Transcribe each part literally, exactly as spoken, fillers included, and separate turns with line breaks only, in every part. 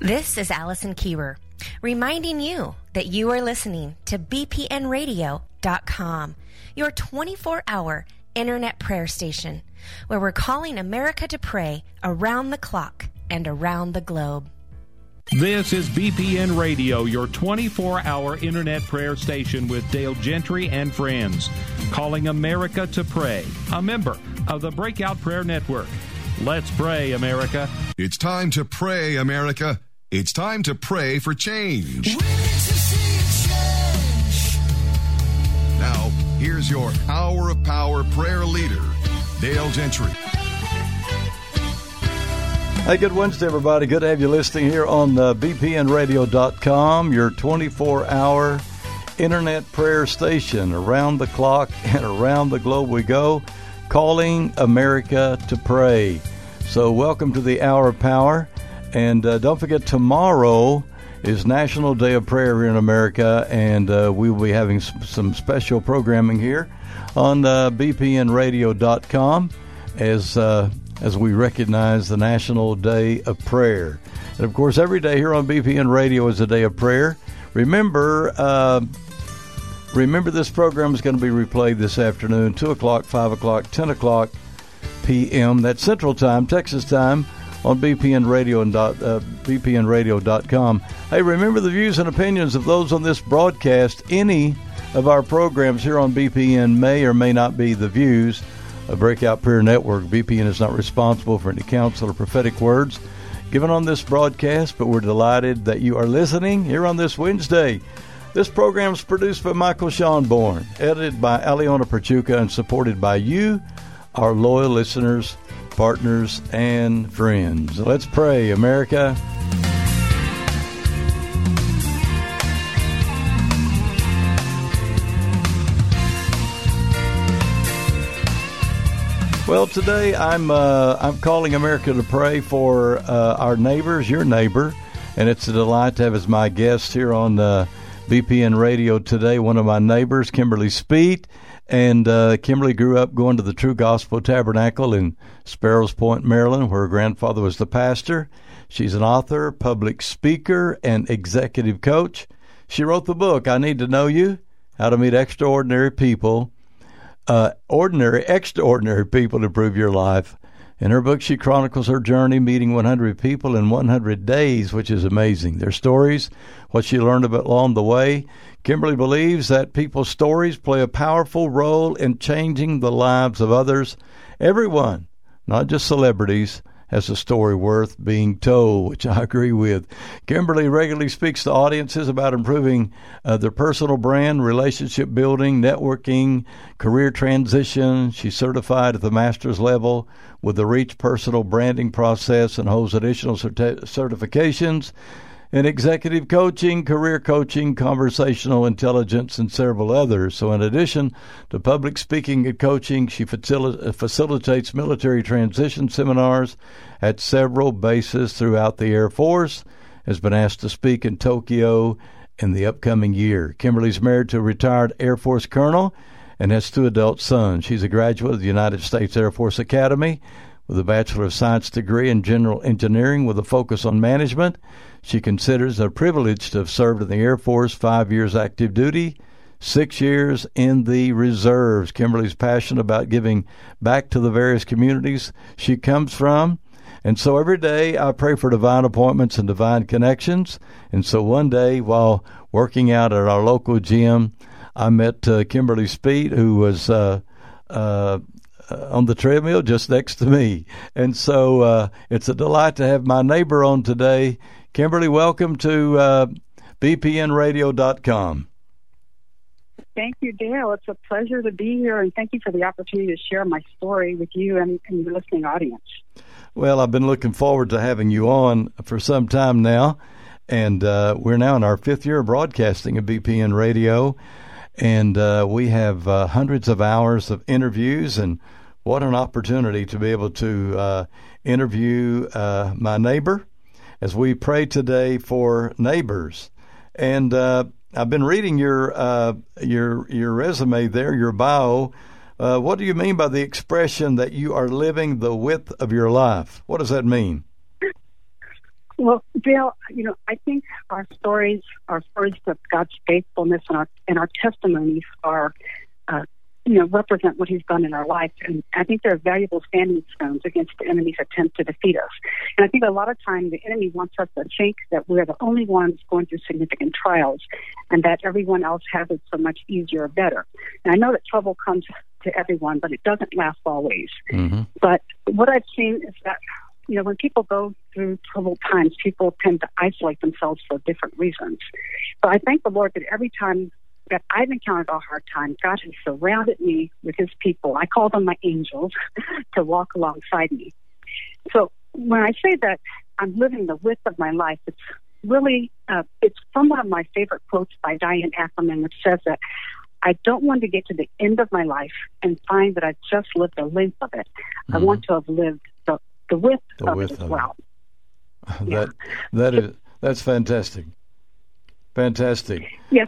This is Allison Kiewer, reminding you that you are listening to B P N radio dot com, your twenty-four hour internet prayer station, where we're calling America to pray around the clock and around the globe.
This is B P N Radio, your twenty-four hour internet prayer station with Dale Gentry and friends, calling America to pray, a member of the Breakout Prayer Network. Let's pray, America.
It's time to pray, America. It's time to pray for change.
We need to see change.
Now, here's your Hour of Power prayer leader, Dale Gentry.
Hey, good Wednesday, everybody. Good to have you listening here on uh, B P N radio dot com, your twenty-four hour internet prayer station. Around the clock and around the globe we go, calling America to pray. So welcome to the Hour of Power. And uh, don't forget, tomorrow is National Day of Prayer here in America, and uh, we will be having some, some special programming here on uh, B P N radio dot com as uh, as we recognize the National Day of Prayer. And, of course, every day here on B P N Radio is a day of prayer. Remember, uh, remember this program is going to be replayed this afternoon, two o'clock, five o'clock, ten o'clock p.m. That's Central Time, Texas Time, on B P N radio and dot, uh, B P N radio dot com. Hey, remember the views and opinions of those on this broadcast. Any of our programs here on B P N may or may not be the views of Breakout Prayer Network. B P N is not responsible for any counsel or prophetic words given on this broadcast, but we're delighted that you are listening here on this Wednesday. This program is produced by Michael Schonborn, edited by Aliona Perchuka, and supported by you, our loyal listeners, partners, and friends. Let's pray, America. Well, today I'm uh, I'm calling America to pray for uh, our neighbors, your neighbor, and it's a delight to have as my guest here on uh, B P N Radio today one of my neighbors, Kimberly Speet. And uh, Kimberly grew up going to the True Gospel Tabernacle in Sparrows Point, Maryland, where her grandfather was the pastor. She's an author, public speaker, and executive coach. She wrote the book, I Need to Know You, How to Meet Extraordinary People, uh, Ordinary, Extraordinary People to Improve Your Life. In her book, she chronicles her journey meeting one hundred people in one hundred days, which is amazing. Their stories, what she learned about along the way. Kimberly believes that people's stories play a powerful role in changing the lives of others. Everyone, not just celebrities, has a story worth being told, which I agree with. Kimberly regularly speaks to audiences about improving uh, their personal brand, relationship building, networking, career transition. She's certified at the master's level with the REACH personal branding process and holds additional certi- certifications in executive coaching, career coaching, conversational intelligence, and several others. So in addition to public speaking and coaching, she facil- facilitates military transition seminars at several bases throughout the Air Force, has been asked to speak in Tokyo in the upcoming year. Kimberly's married to a retired Air Force colonel and has two adult sons. She's a graduate of the United States Air Force Academy with a Bachelor of Science degree in General Engineering with a focus on management. She considers it a privilege to have served in the Air Force, five years active duty, six years in the reserves. Kimberly's passionate about giving back to the various communities she comes from. And so every day I pray for divine appointments and divine connections. And so one day while working out at our local gym, I met uh, Kimberly Speet, who was uh, uh, on the treadmill just next to me. And so uh, it's a delight to have my neighbor on today. Kimberly, welcome to uh, B P N radio dot com.
Thank you, Dale. It's a pleasure to be here, and thank you for the opportunity to share my story with you and, and your listening audience.
Well, I've been looking forward to having you on for some time now, and uh, we're now in our fifth year of broadcasting at B P N Radio, and uh, we have uh, hundreds of hours of interviews, and what an opportunity to be able to uh, interview uh, my neighbor as we pray today for neighbors. And uh, I've been reading your uh, your your resume there, your bio. Uh, what do you mean by the expression that you are living the width of your life? What does that mean?
Well, Dale, you know, I think our stories, our stories of God's faithfulness and our and our testimonies are, uh, you know, represent what He's done in our life, and I think they're valuable standing stones against the enemy's attempt to defeat us. And I think a lot of time the enemy wants us to think that we're the only ones going through significant trials, and that everyone else has it so much easier or better. And I know that trouble comes to everyone, but it doesn't last always. Mm-hmm. But what I've seen is that, you know, when people go through troubled times, people tend to isolate themselves for different reasons. But I thank the Lord that every time that I've encountered a hard time, God has surrounded me with His people. I call them my angels to walk alongside me. So when I say that I'm living the width of my life, it's really, uh, it's from one of my favorite quotes by Diane Ackerman, which says that I don't want to get to the end of my life and find that I've just lived the length of it. Mm-hmm. I want to have lived the the width
the
of
width
it as
of
well.
It.
Yeah.
That that is that's fantastic. Fantastic.
Yes.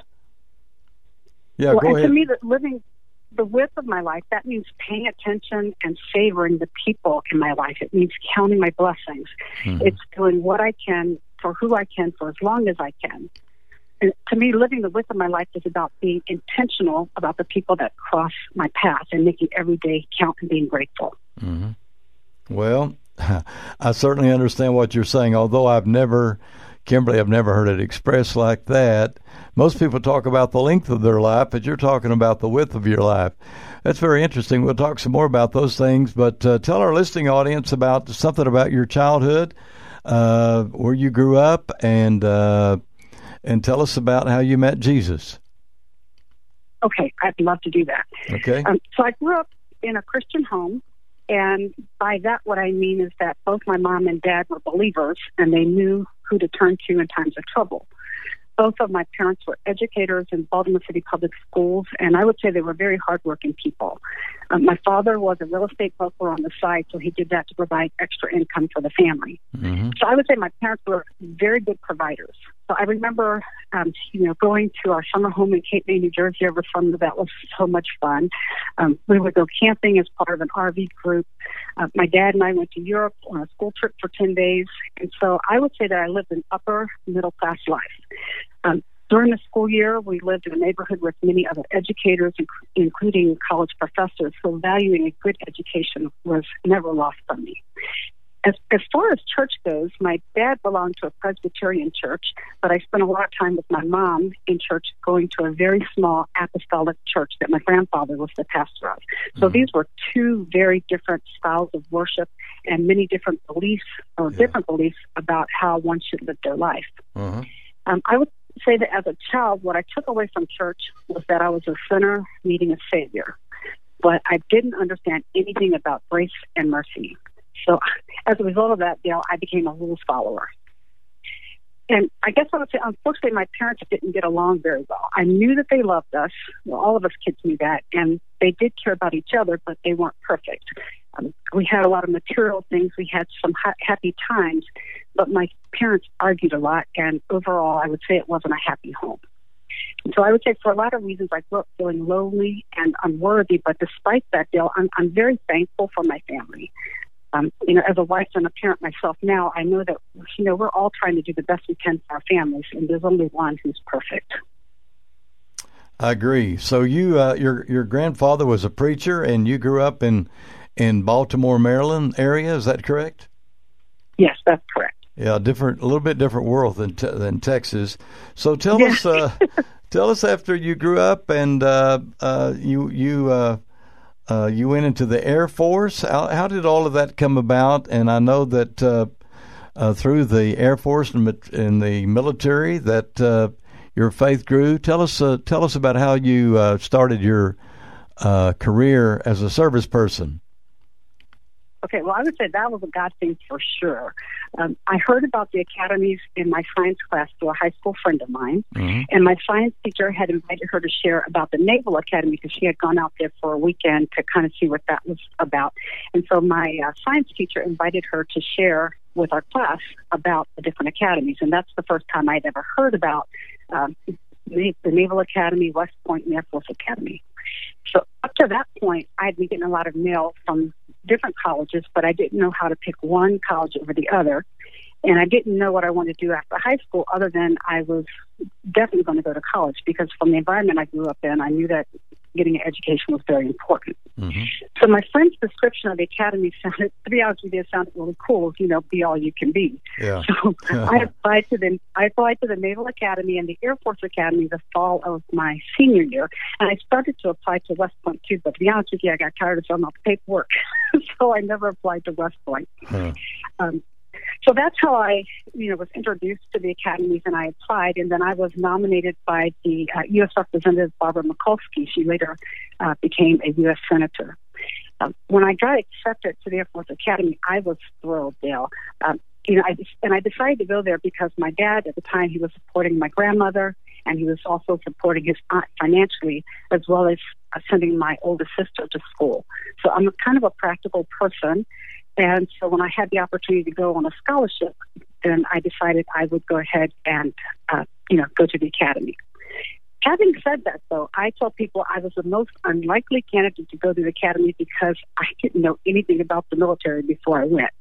Yeah,
well,
go
and
ahead.
to me, that living the width of my life, that means paying attention and savoring the people in my life. It means counting my blessings. Mm-hmm. It's doing what I can for who I can for as long as I can. And to me, living the width of my life is about being intentional about the people that cross my path and making every day count and being grateful.
Mm-hmm. Well, I certainly understand what you're saying, although I've never, Kimberly, I've never heard it expressed like that. Most people talk about the length of their life, but you're talking about the width of your life. That's very interesting. We'll talk some more about those things, but uh, tell our listening audience about something about your childhood, uh, where you grew up, and uh, and tell us about how you met Jesus.
Okay, I'd love to do that.
Okay.
Um, so I grew up in a Christian home. And by that, what I mean is that both my mom and dad were believers, and they knew who to turn to in times of trouble. Both of my parents were educators in Baltimore City Public Schools, and I would say they were very hardworking people. Um, my father was a real estate broker on the side, so he did that to provide extra income for the family. Mm-hmm. So I would say my parents were very good providers. So I remember, um, you know, going to our summer home in Cape May, New Jersey every summer. That was so much fun. Um, we would go camping as part of an R V group. Uh, my dad and I went to Europe on a school trip for ten days. And so I would say that I lived an upper middle class life. Um, during the school year, we lived in a neighborhood with many other educators, inc- including college professors. So valuing a good education was never lost on me. As, as far as church goes, my dad belonged to a Presbyterian church, but I spent a lot of time with my mom in church, going to a very small apostolic church that my grandfather was the pastor of. So mm-hmm. these were two very different styles of worship and many different beliefs or yeah. different beliefs about how one should live their life. Mm-hmm. Um, I would say that as a child, what I took away from church was that I was a sinner needing a Savior, but I didn't understand anything about grace and mercy. So as a result of that, Dale, I became a rules follower. And I guess I would say, unfortunately, my parents didn't get along very well. I knew that they loved us. Well, all of us kids knew that. And they did care about each other, but they weren't perfect. Um, we had a lot of material things. We had some ha- happy times. But my parents argued a lot. And overall, I would say it wasn't a happy home. And so I would say for a lot of reasons, I grew up feeling lonely and unworthy. But despite that, Dale, I'm, I'm very thankful for my family. Um, you know, as a wife and a parent myself now, I know that, you know, we're all trying to do the best we can for our families, and there's only one who's perfect.
I agree. So you, uh, your your grandfather was a preacher, and you grew up in in Baltimore, Maryland area. Is that correct?
Yes, that's correct.
Yeah, different, a little bit different world than te- than Texas. So tell
yeah.
us, uh, tell us after you grew up and uh, uh, you you. Uh, Uh, you went into the Air Force. How, how did all of that come about? And I know that uh, uh, through the Air Force and, and the military that uh, your faith grew. Tell us, uh, tell us about how you uh, started your uh, career as a service person.
Okay, well, I would say that was a God thing for sure. Um, I heard about the academies in my science class through a high school friend of mine, mm-hmm. and my science teacher had invited her to share about the Naval Academy because she had gone out there for a weekend to kind of see what that was about. And so my uh, science teacher invited her to share with our class about the different academies, and that's the first time I'd ever heard about um, the, the Naval Academy, West Point, and Air Force Academy. So up to that point, I'd been getting a lot of mail from different colleges, but I didn't know how to pick one college over the other. And I didn't know what I wanted to do after high school other than I was definitely going to go to college, because from the environment I grew up in, I knew that getting an education was very important.
Mm-hmm.
So my friend's description of the academy sounded, to be honest with you, it sounded really cool. You know, be all you can be.
Yeah.
So I applied to the I applied to the Naval Academy and the Air Force Academy the fall of my senior year, and I started to apply to West Point too. But to be honest with you, I got tired of filling out the paperwork, so I never applied to West Point.
Huh.
Um, So that's how I, you know, was introduced to the academies, and I applied, and then I was nominated by the uh, U S Representative Barbara Mikulski. She later uh, became a U S Senator. Um, when I got accepted to the Air Force Academy, I was thrilled, Dale. Um, you know, I just, and I decided to go there because my dad, at the time, he was supporting my grandmother, and he was also supporting his aunt financially, as well as uh, sending my oldest sister to school. So I'm a kind of a practical person. And so when I had the opportunity to go on a scholarship, then I decided I would go ahead and, uh, you know, go to the academy. Having said that, though, I tell people I was the most unlikely candidate to go to the academy because I didn't know anything about the military before I went.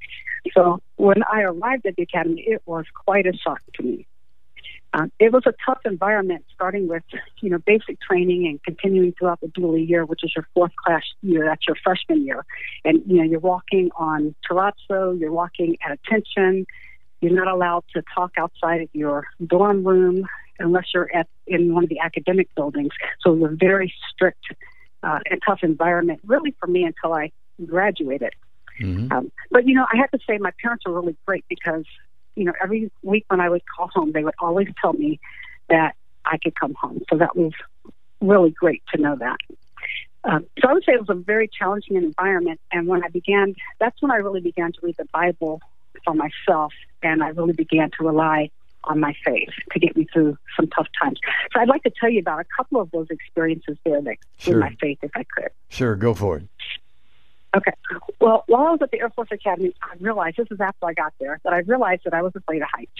So when I arrived at the academy, it was quite a shock to me. Uh, it was a tough environment, starting with, you know, basic training and continuing throughout the dual year, which is your fourth class year. That's your freshman year. And, you know, you're walking on terrazzo, you're walking at attention. You're not allowed to talk outside of your dorm room unless you're at in one of the academic buildings. So it was a very strict uh, and tough environment, really, for me until I graduated. Mm-hmm. Um, but, you know, I have to say my parents were really great because, you know, every week when I would call home, they would always tell me that I could come home. So that was really great to know that. Um, so I would say it was a very challenging environment. And when I began, that's when I really began to read the Bible for myself. And I really began to rely on my faith to get me through some tough times. So I'd like to tell you about a couple of those experiences there that
Sure.
with my faith, if I could.
Sure, go for it.
Okay. Well, while I was at the Air Force Academy, I realized, this is after I got there, that I realized that I was afraid of heights.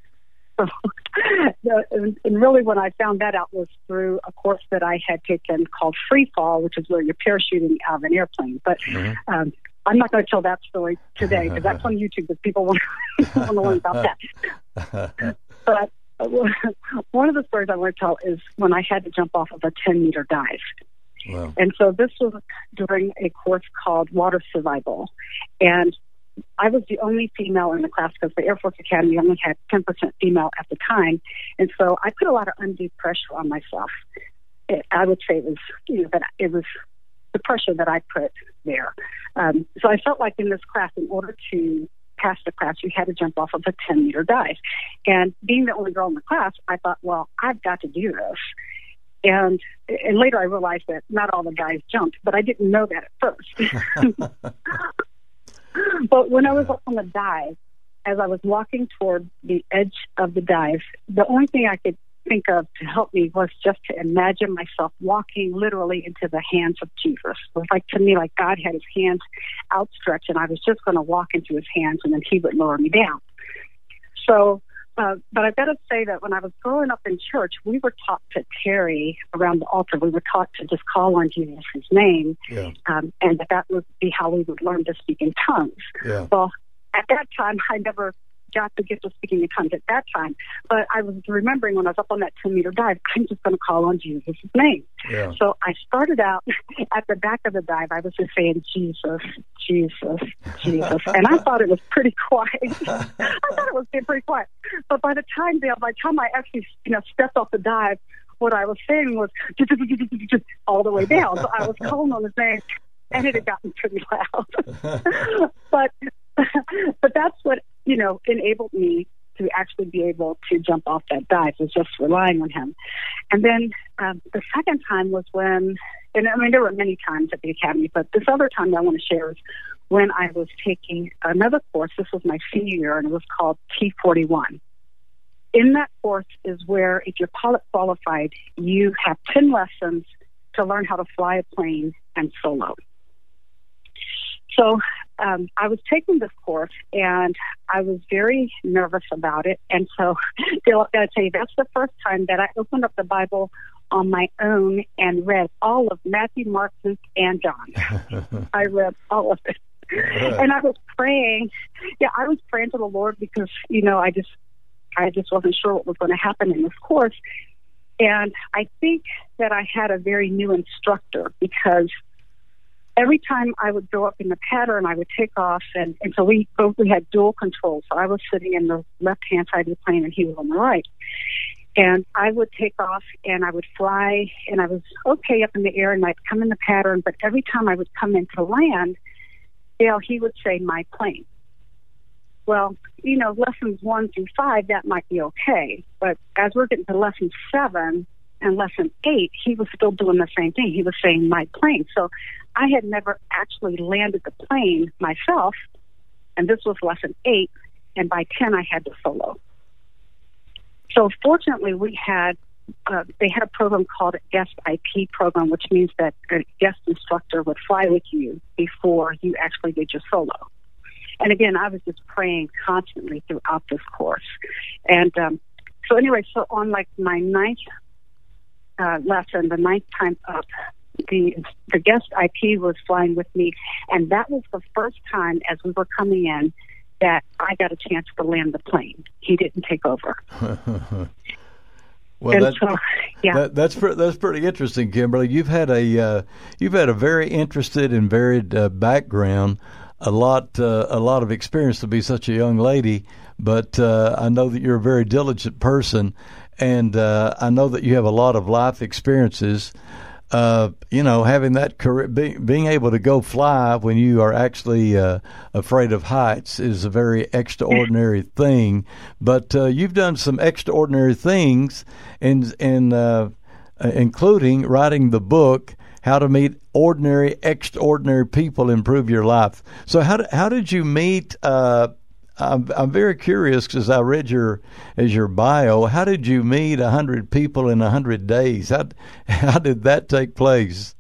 So, and, and really when I found that out was through a course that I had taken called Free Fall, which is where you're parachuting out of an airplane. But mm-hmm. um, I'm not going to tell that story today because that's on YouTube, because people want, want to learn about that. But uh, one of the stories I want to tell is when I had to jump off of a ten-meter dive. Wow. And so this was during a course called Water Survival. And I was the only female in the class because the Air Force Academy only had ten percent female at the time. And so I put a lot of undue pressure on myself. It, I would say it was, you know, that it was the pressure that I put there. Um, so I felt like in this class, in order to pass the class, you had to jump off of a ten-meter dive. And being the only girl in the class, I thought, well, I've got to do this. And, and later I realized that not all the guys jumped, but I didn't know that at first. But when I was up on the dive, as I was walking toward the edge of the dive, the only thing I could think of to help me was just to imagine myself walking literally into the hands of Jesus. It was like, to me, like God had his hands outstretched, and I was just going to walk into his hands, and then he would lower me down. So, Uh, but I've got to say that when I was growing up in church, we were taught to tarry around the altar. We were taught to just call on Jesus' name, yeah. um, and that that would be how we would learn to speak in tongues. Yeah. Well, at that time, I never got the gift of speaking in tongues at that time. But I was remembering when I was up on that ten-meter dive, I'm just going to call on Jesus' name. Yeah. So I started out at the back of the dive. I was just saying, Jesus, Jesus, Jesus. And I thought it was pretty quiet. I thought it was pretty quiet. But by the time, Dale, by the time I actually, you know, stepped off the dive, what I was saying was all the way down. So I was calling on his name, and it had gotten pretty loud. but but that's what, you know, enabled me to actually be able to jump off that dive, was just relying on him. And then um, the second time was when, and I mean, there were many times at the academy, but this other time that I want to share is when I was taking another course. This was my senior year, and it was called T forty-one. In that course is where, if you're pilot qualified, you have ten lessons to learn how to fly a plane and solo. So um, I was taking this course, and I was very nervous about it. And so Dale, I've got to tell you, that's the first time that I opened up the Bible on my own and read all of Matthew, Mark, Luke, and John. I read all of it. Yeah. And I was praying. Yeah, I was praying to the Lord because, you know, I just, I just wasn't sure what was going to happen in this course. And I think that I had a very new instructor because every time I would go up in the pattern, I would take off, and, and so we both we had dual control. So I was sitting in the left-hand side of the plane, and he was on the right. And I would take off, and I would fly, and I was okay up in the air, and I'd come in the pattern. But every time I would come into land, Dale, he would say, "My plane." Well, you know, lessons one through five, that might be okay. But as we're getting to lesson seven and lesson eight, he was still doing the same thing. He was saying, "My plane." So I had never actually landed the plane myself, and this was lesson eight, and by ten I had to solo. So fortunately, we had, uh, they had a program called a guest I P program, which means that a guest instructor would fly with you before you actually did your solo. And again, I was just praying constantly throughout this course. And um, so anyway, so on like my ninth uh, lesson, the ninth time up, the the guest I P was flying with me, and that was the first time as we were coming in that I got a chance to land the plane. He didn't take over.
Well, that,
so, yeah.
that, that's pre- that's pretty interesting, Kimberly. You've had a uh, you've had a very interested and varied uh, background. A lot, uh, a lot of experience to be such a young lady, but uh, I know that you're a very diligent person, and uh, I know that you have a lot of life experiences. Uh, you know, having that career, be, being able to go fly when you are actually uh, afraid of heights is a very extraordinary thing. But uh, you've done some extraordinary things, in, in uh, including writing the book How to Meet Ordinary, Extraordinary People, Improve Your Life. So how did, how did you meet, uh, I'm, I'm very curious because I read your, as your bio, how did you meet one hundred people in one hundred days? How, how did that take place?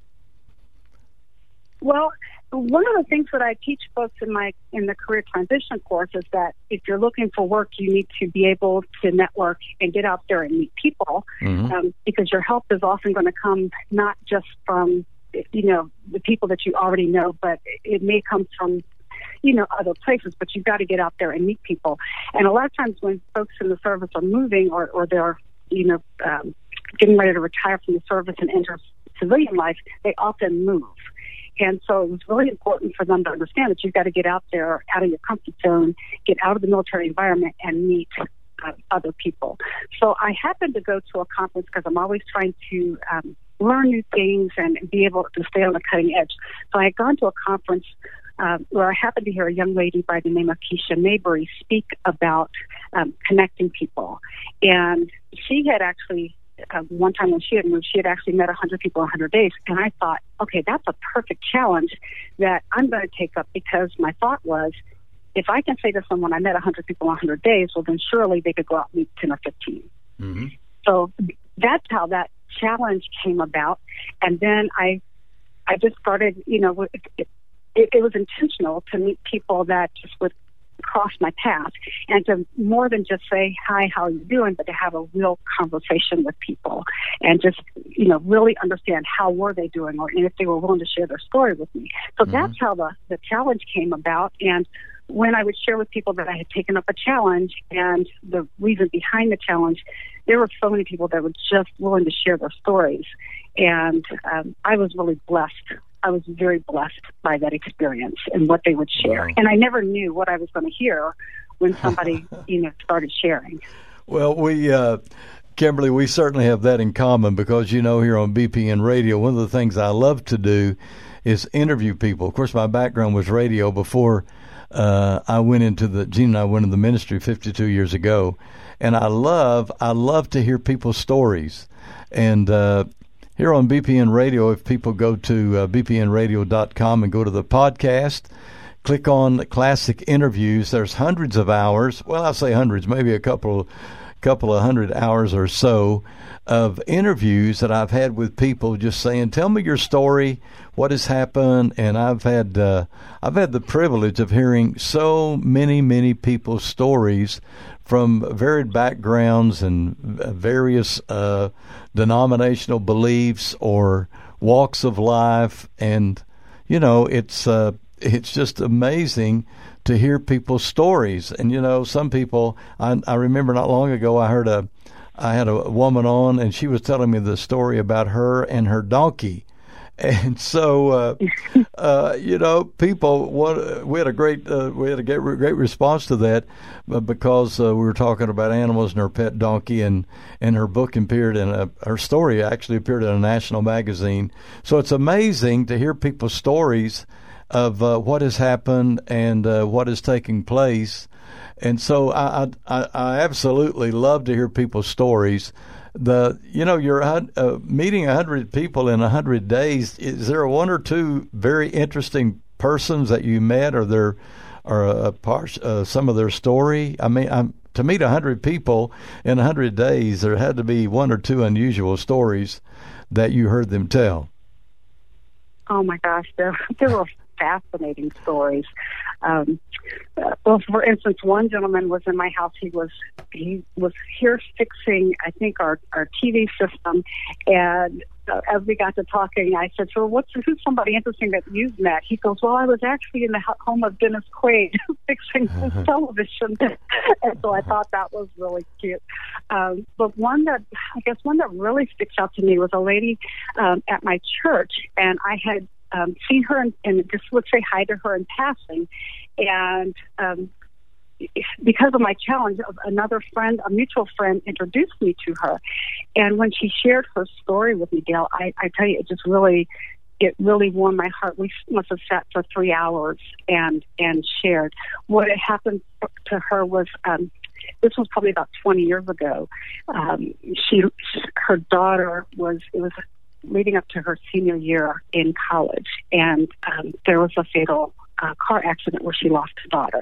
Well, one of the things that I teach folks in my in the career transition course is that if you're looking for work, you need to be able to network and get out there and meet people, mm-hmm. um, because your help is often going to come not just from, you know, the people that you already know, but it may come from, you know, other places, but you've got to get out there and meet people. And a lot of times when folks in the service are moving or, or they're, you know, um, getting ready to retire from the service and enter civilian life, they often move. And so it was really important for them to understand that you've got to get out there, out of your comfort zone, get out of the military environment and meet uh, other people. So I happened to go to a conference because I'm always trying to um, learn new things and be able to stay on the cutting edge. So I had gone to a conference uh, where I happened to hear a young lady by the name of Keisha Mabry speak about um, connecting people. And she had actually Uh, one time when she had moved, she had actually met one hundred people in one hundred days. And I thought, okay, that's a perfect challenge that I'm going to take up, because my thought was, if I can say to someone, I met one hundred people in one hundred days, well, then surely they could go out and meet ten or fifteen. Mm-hmm. So that's how that challenge came about. And then I I just started, you know, it, it, it was intentional to meet people that just would cross my path, and to more than just say, "Hi, how are you doing?" but to have a real conversation with people and just, you know, really understand how were they doing, or and if they were willing to share their story with me. So mm-hmm. that's how the, the challenge came about. And when I would share with people that I had taken up a challenge and the reason behind the challenge, there were so many people that were just willing to share their stories. And um, I was really blessed. I was very blessed by that experience and what they would share. Wow. And I never knew what I was going to hear when somebody, you know, started sharing.
Well, we, uh, Kimberly, we certainly have that in common, because, you know, here on B P N Radio, one of the things I love to do is interview people. Of course, my background was radio before uh, I went into the, Gene and I went into the ministry fifty-two years ago. And I love, I love to hear people's stories. And, uh, here on B P N Radio, if people go to uh, b p n radio dot com and go to the podcast, click on Classic Interviews, there's hundreds of hours, well, I'll say hundreds, maybe a couple, couple of hundred hours or so of interviews that I've had with people just saying, tell me your story, what has happened. And I've had, uh, I've had the privilege of hearing so many, many people's stories from varied backgrounds and various uh, denominational beliefs or walks of life. And, you know, it's uh, it's just amazing to hear people's stories. And, you know, some people, I, I remember not long ago, I heard a, I had a woman on, and she was telling me the story about her and her donkey. And so, uh, uh, you know, people, what, we had a great, uh, we had a great, great response to that, uh, because uh, we were talking about animals and her pet donkey, and, and her book appeared in a, her story actually appeared in a national magazine. So it's amazing to hear people's stories of uh, what has happened and uh, what is taking place. And so I, I, I absolutely love to hear people's stories. The you know you're uh, meeting a hundred people in a hundred days. Is there one or two very interesting persons that you met, or there, or a part uh, some of their story? I mean, I'm, to meet a hundred people in a hundred days, there had to be one or two unusual stories that you heard them tell.
Oh my gosh, there there were fascinating stories. Um, uh, well, for instance, one gentleman was in my house. He was he was here fixing, I think, our, our T V system. And uh, as we got to talking, I said, "So, what's who's somebody interesting that you've met?" He goes, "Well, I was actually in the home of Dennis Quaid fixing his television." And so I thought that was really cute. Um, but one that I guess one that really sticks out to me was a lady um, at my church, and I had Um, seen her and, and just would say hi to her in passing. And um, because of my challenge, another friend, a mutual friend, introduced me to her. And when she shared her story with me, Dale, I, I tell you, it just really, it really warmed my heart. We must have sat for three hours and, and shared. What had happened to her was, um, this was probably about twenty years ago. Um, she, her daughter was, it was leading up to her senior year in college, and um, there was a fatal uh, car accident where she lost her daughter.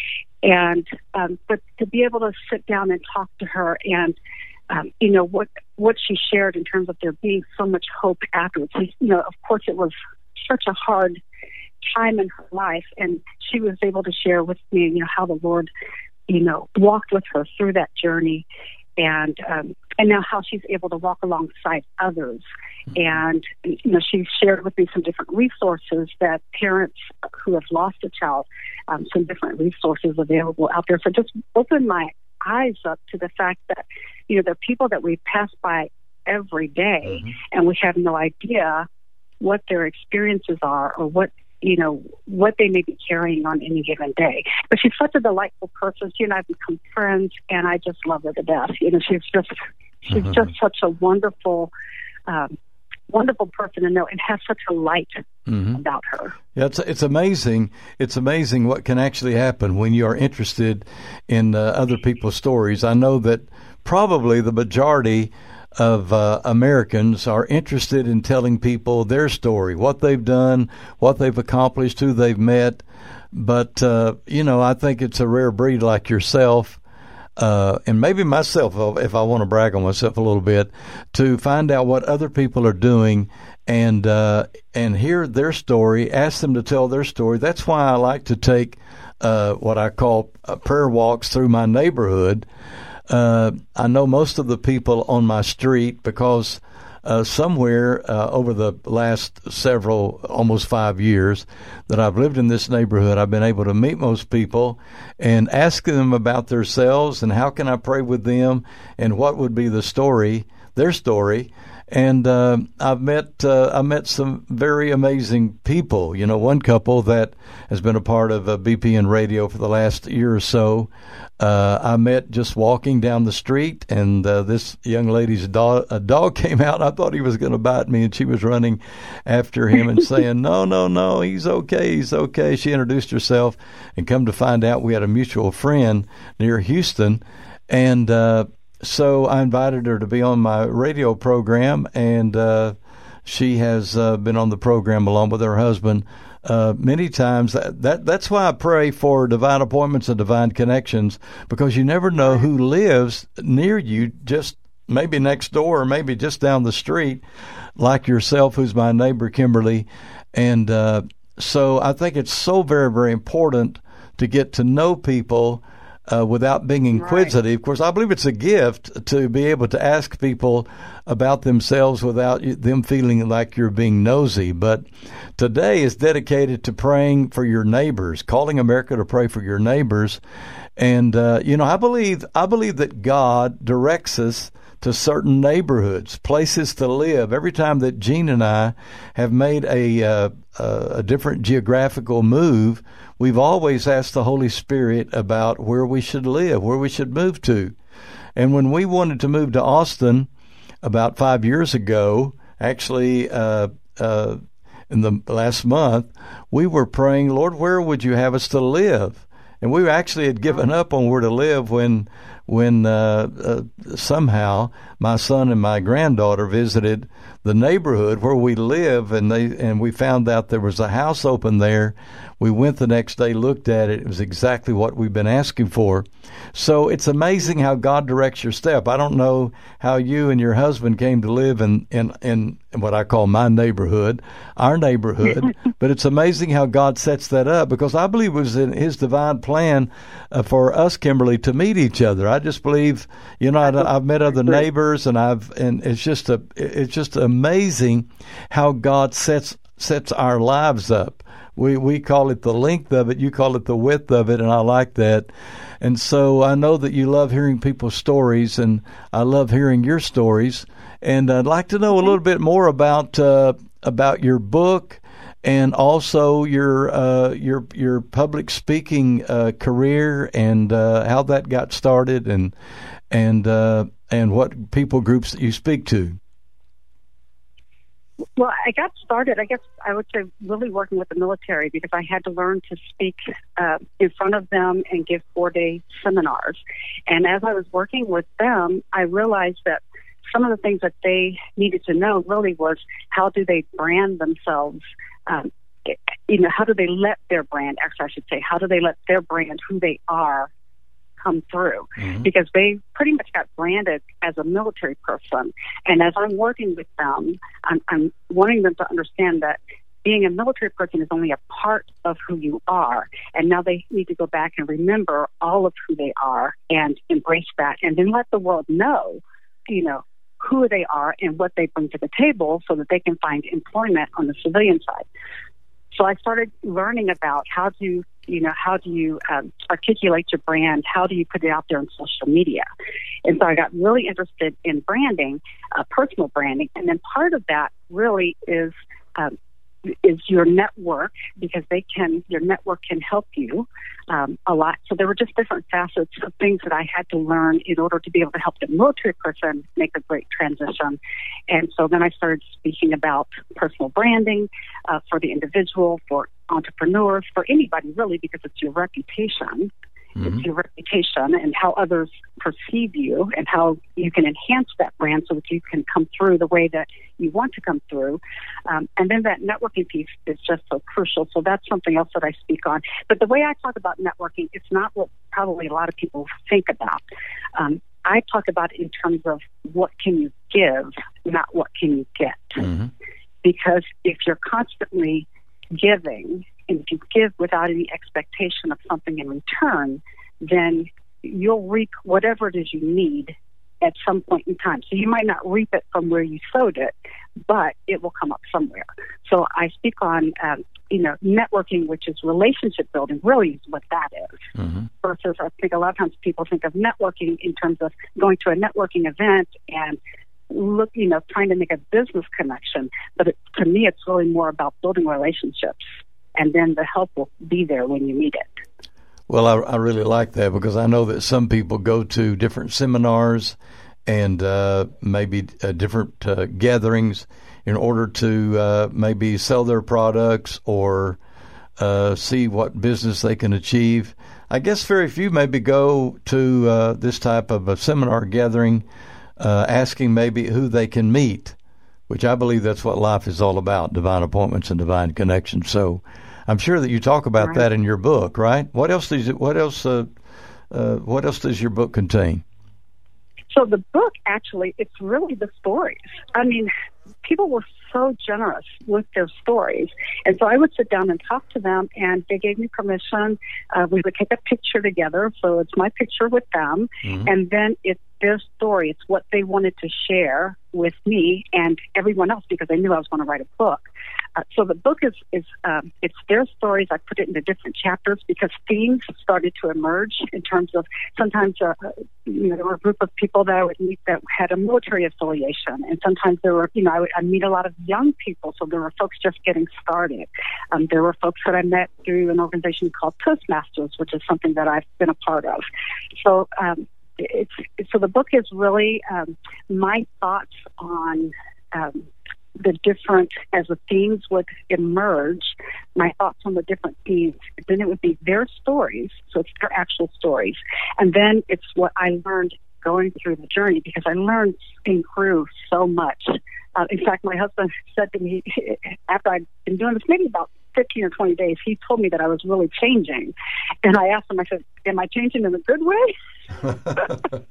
And um, but to be able to sit down and talk to her, and um, you know what what she shared in terms of there being so much hope afterwards. You know, of course, it was such a hard time in her life, and she was able to share with me, you know, how the Lord, you know, walked with her through that journey. And um, and now how she's able to walk alongside others. And, you know, she shared with me some different resources that parents who have lost a child, um, some different resources available out there. So just opened my eyes up to the fact that, you know, there are people that we pass by every day, mm-hmm. and we have no idea what their experiences are or what, you know, what they may be carrying on any given day. But she's such a delightful person. She and I have become friends, and I just love her to death. You know, she's just, she's mm-hmm. just such a wonderful, um, wonderful person to know, and has such a light mm-hmm. about her.
Yeah, it's it's amazing. It's amazing what can actually happen when you are interested in uh, other people's stories. I know that probably the majority of uh, Americans are interested in telling people their story, what they've done, what they've accomplished, who they've met. But, uh, you know, I think it's a rare breed like yourself, uh, and maybe myself, if I want to brag on myself a little bit, to find out what other people are doing and uh, and hear their story, ask them to tell their story. That's why I like to take uh, what I call uh, prayer walks through my neighborhood. Uh, I know most of the people on my street because uh, somewhere uh, over the last several, almost five years that I've lived in this neighborhood, I've been able to meet most people and ask them about themselves and how can I pray with them and what would be the story, their story. And uh, I've met uh, I met some very amazing people. You know, one couple that has been a part of uh, B P N Radio for the last year or so, uh, I met just walking down the street, and uh, this young lady's dog, a dog came out. I thought he was going to bite me, and she was running after him and saying, no, no, no, he's okay, he's okay. She introduced herself, and come to find out we had a mutual friend near Houston, and uh so I invited her to be on my radio program, and uh, she has uh, been on the program along with her husband uh, many times. That, that That's why I pray for divine appointments and divine connections, because you never know who lives near you, just maybe next door or maybe just down the street, like yourself, who's my neighbor, Kimberly. And uh, so I think it's so very, very important to get to know people uh, without being inquisitive. Right. Of course, I believe it's a gift to be able to ask people about themselves without them feeling like you're being nosy. But today is dedicated to praying for your neighbors, calling America to pray for your neighbors. And, uh, you know, I believe I believe that God directs us to certain neighborhoods, places to live. Every time that Gene and I have made a, uh, a different geographical move, we've always asked the Holy Spirit about where we should live, where we should move to. And when we wanted to move to Austin about five years ago, actually uh, uh, in the last month, we were praying, Lord, where would you have us to live? And we actually had given up on where to live when when uh, uh, somehow my son and my granddaughter visited the neighborhood where we live, and they and we found out there was a house open there. We went the next day, looked at it. It was exactly what we've been asking for. So it's amazing how God directs your step. I don't know how you and your husband came to live in, in, in what I call my neighborhood, our neighborhood, but it's amazing how God sets that up, because I believe it was in His divine plan uh, for us, Kimberly, to meet each other. I just believe, you know, I, I've met other neighbors, and I've and it's just a it's just amazing how God sets sets our lives up. We we call it the length of it, you call it the width of it, and I like that. And so I know that you love hearing people's stories, and I love hearing your stories. And I'd like to know a little bit more about uh, about your book, and also your uh, your your public speaking uh, career, and uh, how that got started, and and uh, and what people groups that you speak to.
Well, I got started, I guess I would say, really working with the military, because I had to learn to speak uh, in front of them and give four-day seminars. And as I was working with them, I realized that some of the things that they needed to know really was, how do they brand themselves? Um, you know, how do they let their brand, actually I should say, how do they let their brand, who they are, come through? Mm-hmm. Because they pretty much got branded as a military person. And as I'm working with them, I'm, I'm wanting them to understand that being a military person is only a part of who you are. And now they need to go back and remember all of who they are and embrace that, and then let the world know, you know, who they are and what they bring to the table, so that they can find employment on the civilian side. So I started learning about how to, you know, how do you um, articulate your brand? How do you put it out there on social media? And so I got really interested in branding, uh, personal branding. And then part of that really is um, is your network, because they can, your network can help you um, a lot. So there were just different facets of things that I had to learn in order to be able to help the military person make a great transition. And so then I started speaking about personal branding uh, for the individual, for entrepreneurs, for anybody really, because it's your reputation. Mm-hmm. It's your reputation and how others perceive you, and how you can enhance that brand so that you can come through the way that you want to come through. Um, and then that networking piece is just so crucial. So that's something else that I speak on. But the way I talk about networking, it's not what probably a lot of people think about. Um, I talk about it in terms of what can you give, not what can you get. Mm-hmm. Because if you're constantly giving, and if you give without any expectation of something in return, then you'll reap whatever it is you need at some point in time. So you might not reap it from where you sowed it, but it will come up somewhere. So I speak on, um, you know, networking, which is relationship building, really is what that is. Mm-hmm. Versus, I think a lot of times people think of networking in terms of going to a networking event and look, you know, trying to make a business connection. But it, to me, it's really more about building relationships, and then the help will be there when you need it.
Well, I, I really like that, because I know that some people go to different seminars and uh, maybe uh, different uh, gatherings in order to uh, maybe sell their products or uh, see what business they can achieve. I guess very few maybe go to uh, this type of a seminar gathering uh, asking maybe who they can meet, which I believe that's what life is all about, divine appointments and divine connections. So I'm sure that you talk about right. that in your book, right? What else does it, what else uh, uh, what else does your book contain?
So the book, actually, it's really the stories. I mean, people were so generous with their stories. And so I would sit down and talk to them, and they gave me permission. Uh, we would take a picture together, so it's my picture with them, mm-hmm. and then it's their story. It's what they wanted to share with me and everyone else, because I knew I was going to write a book. Uh, so the book is, is um, it's their stories. I put it into different chapters because themes started to emerge in terms of sometimes uh, you know, there were a group of people that I would meet that had a military affiliation, and sometimes there were, you know, I would I meet a lot of young people, so there were folks just getting started. Um, there were folks that I met through an organization called Toastmasters, which is something that I've been a part of. So um, it's so the book is really um, my thoughts on um, the different, as the themes would emerge, my thoughts on the different themes. Then it would be their stories, so it's their actual stories. And then it's what I learned going through the journey, because I learned and grew so much. Uh, in fact, my husband said to me, after I'd been doing this maybe about fifteen or twenty days, he told me that I was really changing. And I asked him, I said, am I changing in a good way?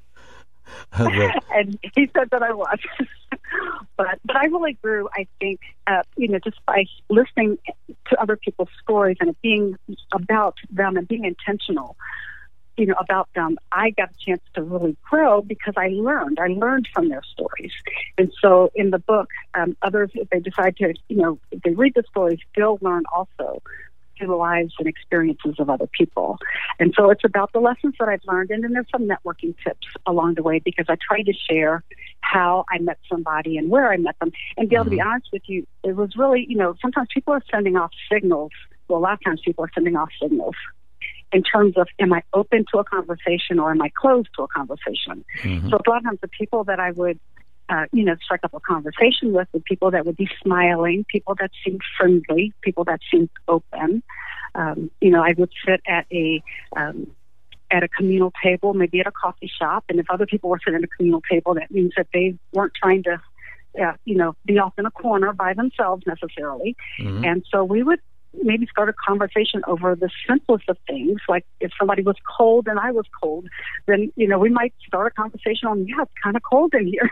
And he said that I was. but but I really grew, I think, uh, you know, just by listening to other people's stories and it being about them and being intentional, you know, about them. I got a chance to really grow because I learned. I learned from their stories. And so in the book, um, others, if they decide to, you know, if they read the stories, they'll learn also through the lives and experiences of other people. And so it's about the lessons that I've learned, and then there's some networking tips along the way, because I try to share how I met somebody and where I met them. And be able mm-hmm. to be honest with you, it was really, you know, sometimes people are sending off signals. Well, a lot of times people are sending off signals in terms of, am I open to a conversation or am I closed to a conversation? Mm-hmm. So a lot of times the people that I would Uh, you know, strike up a conversation with, the people that would be smiling, people that seemed friendly, people that seemed open. Um, you know, I would sit at a um, at a communal table, maybe at a coffee shop, and if other people were sitting at a communal table, that means that they weren't trying to, uh, you know, be off in a corner by themselves necessarily. Mm-hmm. And so we would maybe start a conversation over the simplest of things, like if somebody was cold and I was cold, then, you know, we might start a conversation on, yeah, it's kind of cold in here.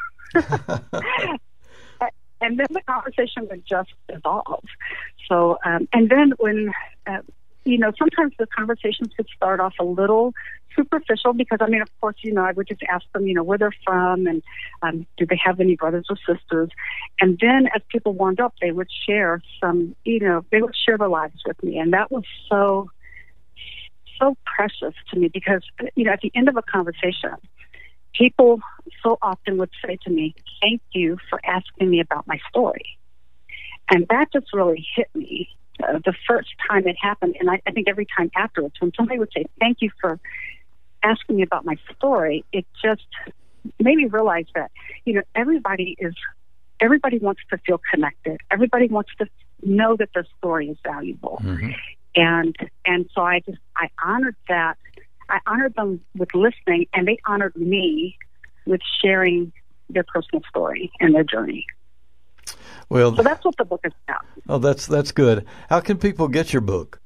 And then the conversation would just evolve. So, um, and then when, uh, you know, sometimes the conversations would start off a little superficial because, I mean, of course, you know, I would just ask them, you know, where they're from and um, do they have any brothers or sisters. And then as people warmed up, they would share some, you know, they would share their lives with me. And that was so, so precious to me because, you know, at the end of a conversation, people so often would say to me, thank you for asking me about my story. And that just really hit me uh, the first time it happened. And I, I think every time afterwards, when somebody would say, thank you for asking me about my story, it just made me realize that, you know, everybody is, everybody wants to feel connected. Everybody wants to know that their story is valuable. Mm-hmm. And, and so I just, I honored that. I honored them with listening, and they honored me with sharing their personal story and their journey.
Well,
so that's what the book is about.
Oh, that's that's good. How can people get your book?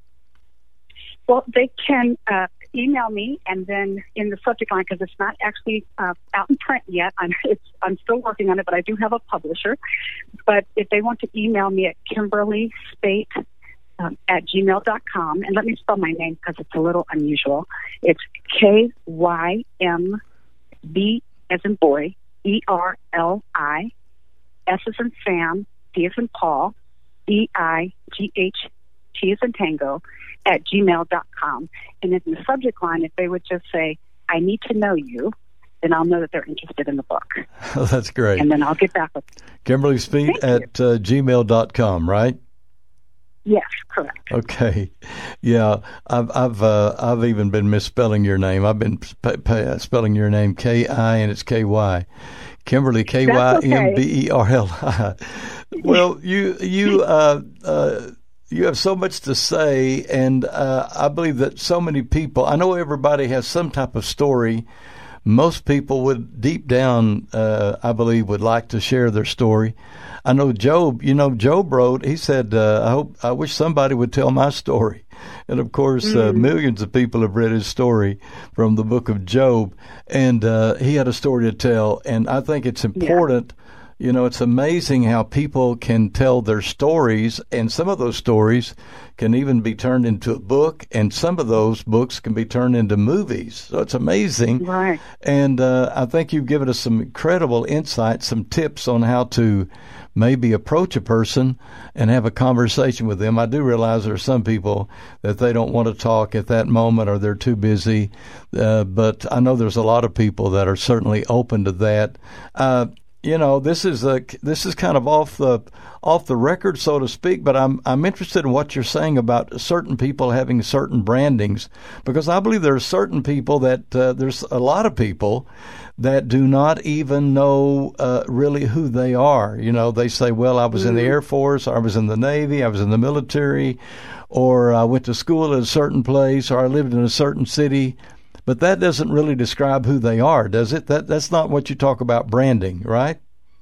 Well, they can uh, email me, and then in the subject line, because it's not actually uh, out in print yet. I'm it's, I'm still working on it, but I do have a publisher. But if they want to email me at Kimberly Spate Um, at gmail dot com, and let me spell my name because it's a little unusual. It's K Y M B as in boy, E R L I, S as in Sam, D as in Paul, E I G H T as in Tango, at gmail dot com. And in the subject line, if they would just say, I need to know you, then I'll know that they're interested in the book.
Oh, that's great.
And then I'll get back with you.
Kimberly Spate at uh, gmail dot com, right?
Yes, correct.
Okay, yeah, I've I've uh, I've even been misspelling your name. I've been p- p- spelling your name K I and it's K Y, Kimberly K Y M B E R L I. Well, you you uh, uh, you have so much to say, and uh, I believe that so many people. I know everybody has some type of story. Most people would deep down, uh, I believe, would like to share their story. I know Job, you know, Job wrote, he said, uh, I hope, I wish somebody would tell my story. And of course, mm. uh, millions of people have read his story from the book of Job. And, uh, he had a story to tell. And I think it's important, You know, it's amazing how people can tell their stories, and some of those stories can even be turned into a book, and some of those books can be turned into movies. So it's amazing.
Right.
And uh, I think you've given us some incredible insights, some tips on how to maybe approach a person and have a conversation with them. I do realize there are some people that they don't want to talk at that moment or they're too busy, uh, but I know there's a lot of people that are certainly open to that. Uh, You know, this is a this is kind of off the off the record, so to speak. But I'm I'm interested in what you're saying about certain people having certain brandings, because I believe there are certain people that uh, there's a lot of people that do not even know uh, really who they are. You know, they say, "Well, I was mm-hmm. in the Air Force, or I was in the Navy, I was in the military, or I went to school at a certain place, or I lived in a certain city." But that doesn't really describe who they are, does it? That that's not what you talk about branding, right?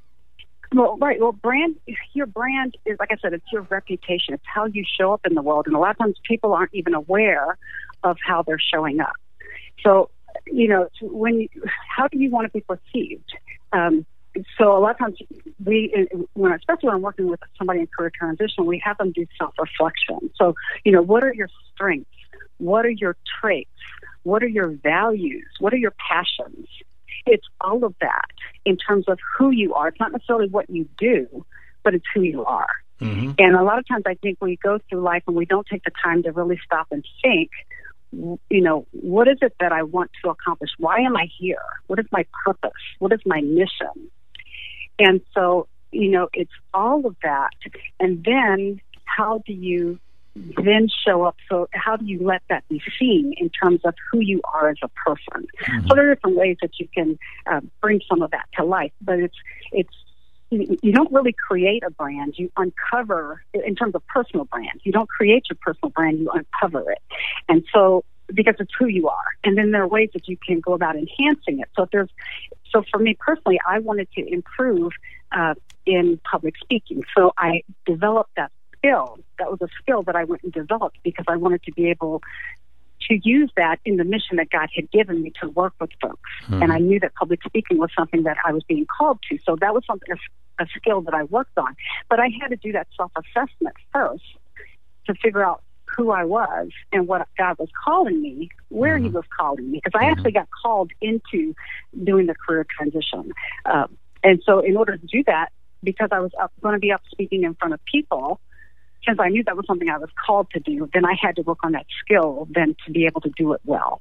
Well, right. Well, brand, your brand is, like I said, it's your reputation. It's how you show up in the world. And a lot of times people aren't even aware of how they're showing up. So, you know, when you, how do you want to be perceived? Um, so a lot of times we, when, especially when I'm working with somebody in career transition, we have them do self-reflection. So, you know, what are your strengths? What are your traits? What are your values? What are your passions? It's all of that in terms of who you are. It's not necessarily what you do, but it's who you are. Mm-hmm. And a lot of times I think we go through life and we don't take the time to really stop and think, you know, what is it that I want to accomplish? Why am I here? What is my purpose? What is my mission? And so, you know, it's all of that. And then how do you then show up? So how do you let that be seen in terms of who you are as a person? Mm-hmm. So there are different ways that you can uh, bring some of that to life, but it's it's you don't really create a brand. You uncover, in terms of personal brand, you don't create your personal brand, you uncover it. And so, because it's who you are. And then there are ways that you can go about enhancing it. So if there's, so for me personally, I wanted to improve uh, in public speaking. So I developed that skill. That was a skill that I went and developed because I wanted to be able to use that in the mission that God had given me to work with folks. Mm-hmm. And I knew that public speaking was something that I was being called to. So that was something, a, a skill that I worked on. But I had to do that self-assessment first to figure out who I was and what God was calling me, where mm-hmm. he was calling me. Because I mm-hmm. actually got called into doing the career transition. Um, and so in order to do that, because I was up, going to be up speaking in front of people, since I knew that was something I was called to do, then I had to work on that skill then to be able to do it well.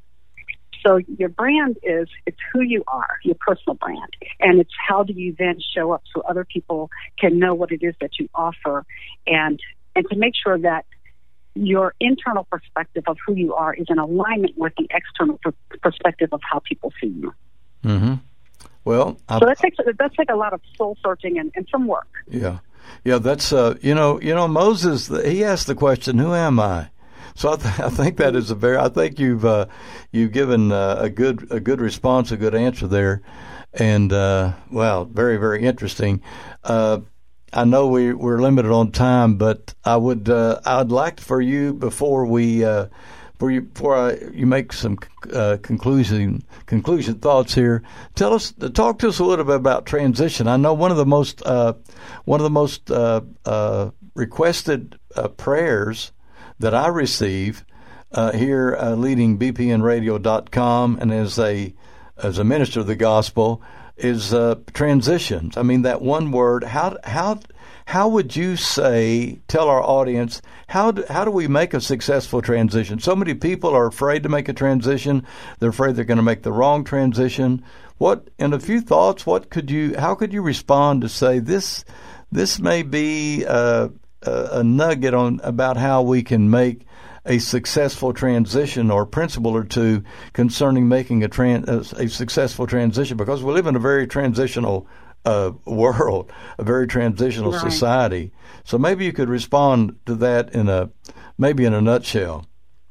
So your brand is, it's who you are, your personal brand. And it's how do you then show up so other people can know what it is that you offer, and and to make sure that your internal perspective of who you are is in alignment with the external per- perspective of how people see you.
Mm-hmm. Well, I,
so that takes that takes a lot of soul searching and, and some work.
Yeah. Yeah, that's, uh, you know, you know, Moses, he asked the question, who am I? So I, th- I think that is a very, I think you've, uh, you've given uh, a good, a good response, a good answer there. And, uh, well, very, very interesting. Uh, I know we, we're limited on time, but I would, uh, I'd like for you, before we, uh, Before you, before I, you make some uh, conclusion conclusion thoughts here, tell us, talk to us a little bit about transition. I know one of the most uh, one of the most uh, uh, requested uh, prayers that I receive uh, here, uh, leading B P N radio dot com, and as a as a minister of the gospel, is uh, transitions. I mean, that one word. How how how would you say? Tell our audience how do, how do we make a successful transition? So many people are afraid to make a transition. They're afraid they're going to make the wrong transition. What, in a few thoughts, what could you? How could you respond to say this? This may be a, a, a nugget on about how we can make a successful transition, or principle or two concerning making a, tran- a, a successful transition, because we live in a very transitional uh, world, a very transitional right. society. So maybe you could respond to that in a maybe in a nutshell.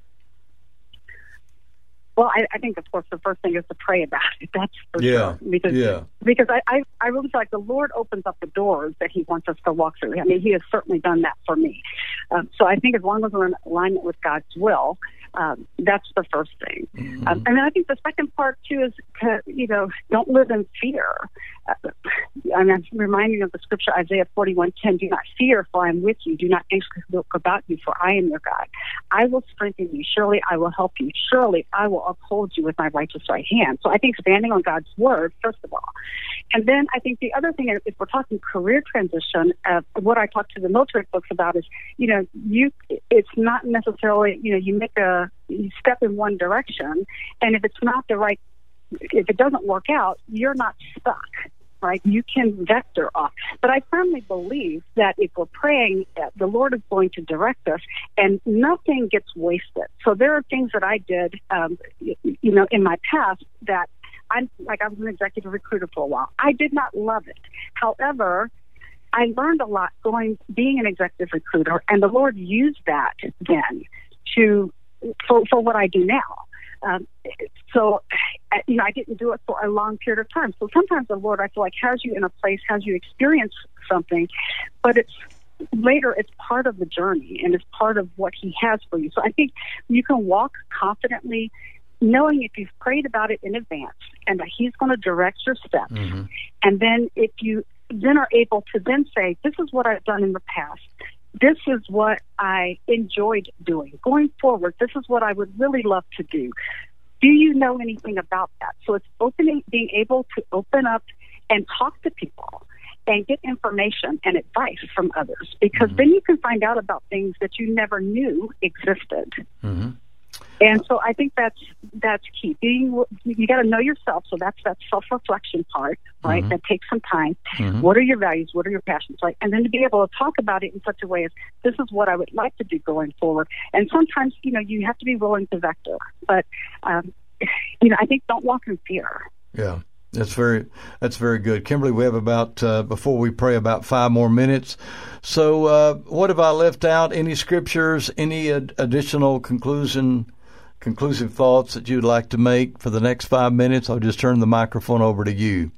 Well, I, I think, of course, the first thing is to pray about it. That's for
yeah.
sure. Because,
yeah.
because I, I, I really feel like the Lord opens up the doors that he wants us to walk through. I mean, he has certainly done that for me. Um, so I think as long as we're in alignment with God's will, Um, that's the first thing.
Mm-hmm.
Um, and then I think the second part, too, is, to, you know, don't live in fear. Uh, I'm reminding of the scripture, Isaiah forty-one ten, do not fear, for I am with you. Do not anxiously look about you, for I am your God. I will strengthen you. Surely I will help you. Surely I will uphold you with my righteous right hand. So I think standing on God's word, first of all. And then I think the other thing, if we're talking career transition, uh, what I talk to the military folks about is, you know, you it's not necessarily, you know, you make a you step in one direction, and if it's not the right, if it doesn't work out, you're not stuck, right? You can vector off. But I firmly believe that if we're praying, uh, the Lord is going to direct us, and nothing gets wasted. So there are things that I did, um, you, you know, in my past that I'm like I was an executive recruiter for a while. I did not love it. However, I learned a lot going being an executive recruiter, and the Lord used that then to for, for what I do now. Um, so, you know, I didn't do it for a long period of time. So sometimes the Lord, I feel like, has you in a place, has you experience something, but it's later it's part of the journey and it's part of what He has for you. So I think you can walk confidently, knowing if you've prayed about it in advance and that He's going to direct your steps. Mm-hmm. And then if you then are able to then say, this is what I've done in the past. This is what I enjoyed doing. Going forward, this is what I would really love to do. Do you know anything about that? So it's opening, being able to open up and talk to people and get information and advice from others, because mm-hmm. then you can find out about things that you never knew existed. Mm-hmm. And so I think that's that's key. Being, you got to know yourself. So that's that self-reflection part, right? Mm-hmm. That takes some time. Mm-hmm. What are your values? What are your passions? Like, and then to be able to talk about it in such a way as this is what I would like to do going forward. And sometimes, you know, you have to be willing to vector. But, um, you know, I think don't walk in fear.
Yeah. That's very that's very good. Kimberly, we have about, uh, before we pray, about five more minutes. So uh, what have I left out? Any scriptures, any ad- additional conclusion, conclusive thoughts that you'd like to make for the next five minutes? I'll just turn the microphone over to you.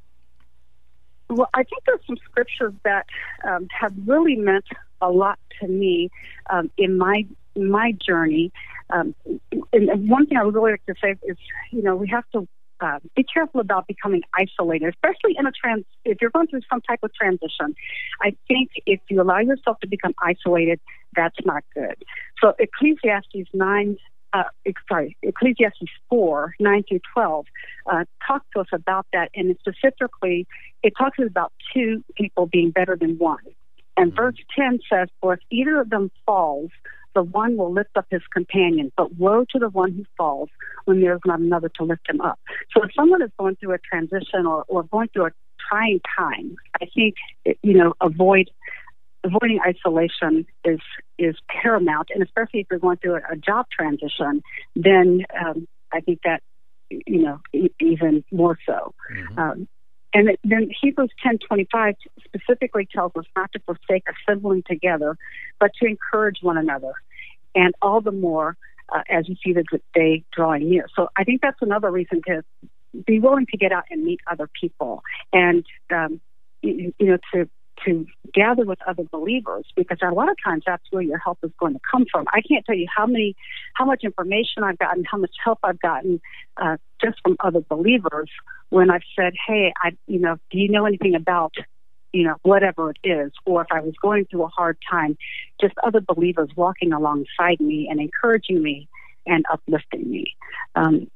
Well, I think there's some scriptures that um, have really meant a lot to me um, in my my journey. Um, and one thing I would really like to say is, you know, we have to Uh, be careful about becoming isolated, especially in a trans. If you're going through some type of transition, I think if you allow yourself to become isolated, that's not good. So Ecclesiastes nine, uh, sorry, Ecclesiastes four nine through twelve uh, talks to us about that, and specifically, it talks about two people being better than one. And verse ten says, "For if either of them falls, the one will lift up his companion, but woe to the one who falls when there's not another to lift him up." So if someone is going through a transition or, or going through a trying time, I think, you know, avoid avoiding isolation is is paramount, and especially if you're going through a, a job transition, then um, I think that, you know, e- even more so. Mm-hmm. Um, And then Hebrews ten twenty-five specifically tells us not to forsake assembling together, but to encourage one another, and all the more uh, as you see the day drawing near. So I think that's another reason to be willing to get out and meet other people, and um, you, you know to to gather with other believers, because a lot of times that's where your help is going to come from. I can't tell you how many, how much information I've gotten, how much help I've gotten uh, just from other believers when I've said, "Hey, I, you know, do you know anything about, you know, whatever it is?" Or if I was going through a hard time, just other believers walking alongside me and encouraging me and uplifting me. Um,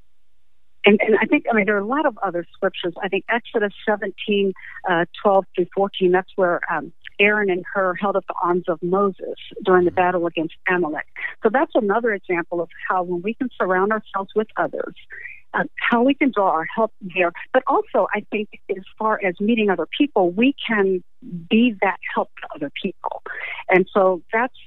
And, and I think, I mean, there are a lot of other scriptures. I think Exodus seventeen, uh, twelve through fourteen, that's where um, Aaron and Hur held up the arms of Moses during the battle against Amalek. So that's another example of how when we can surround ourselves with others, uh, how we can draw our help there. But also, I think as far as meeting other people, we can be that help to other people. And so that's...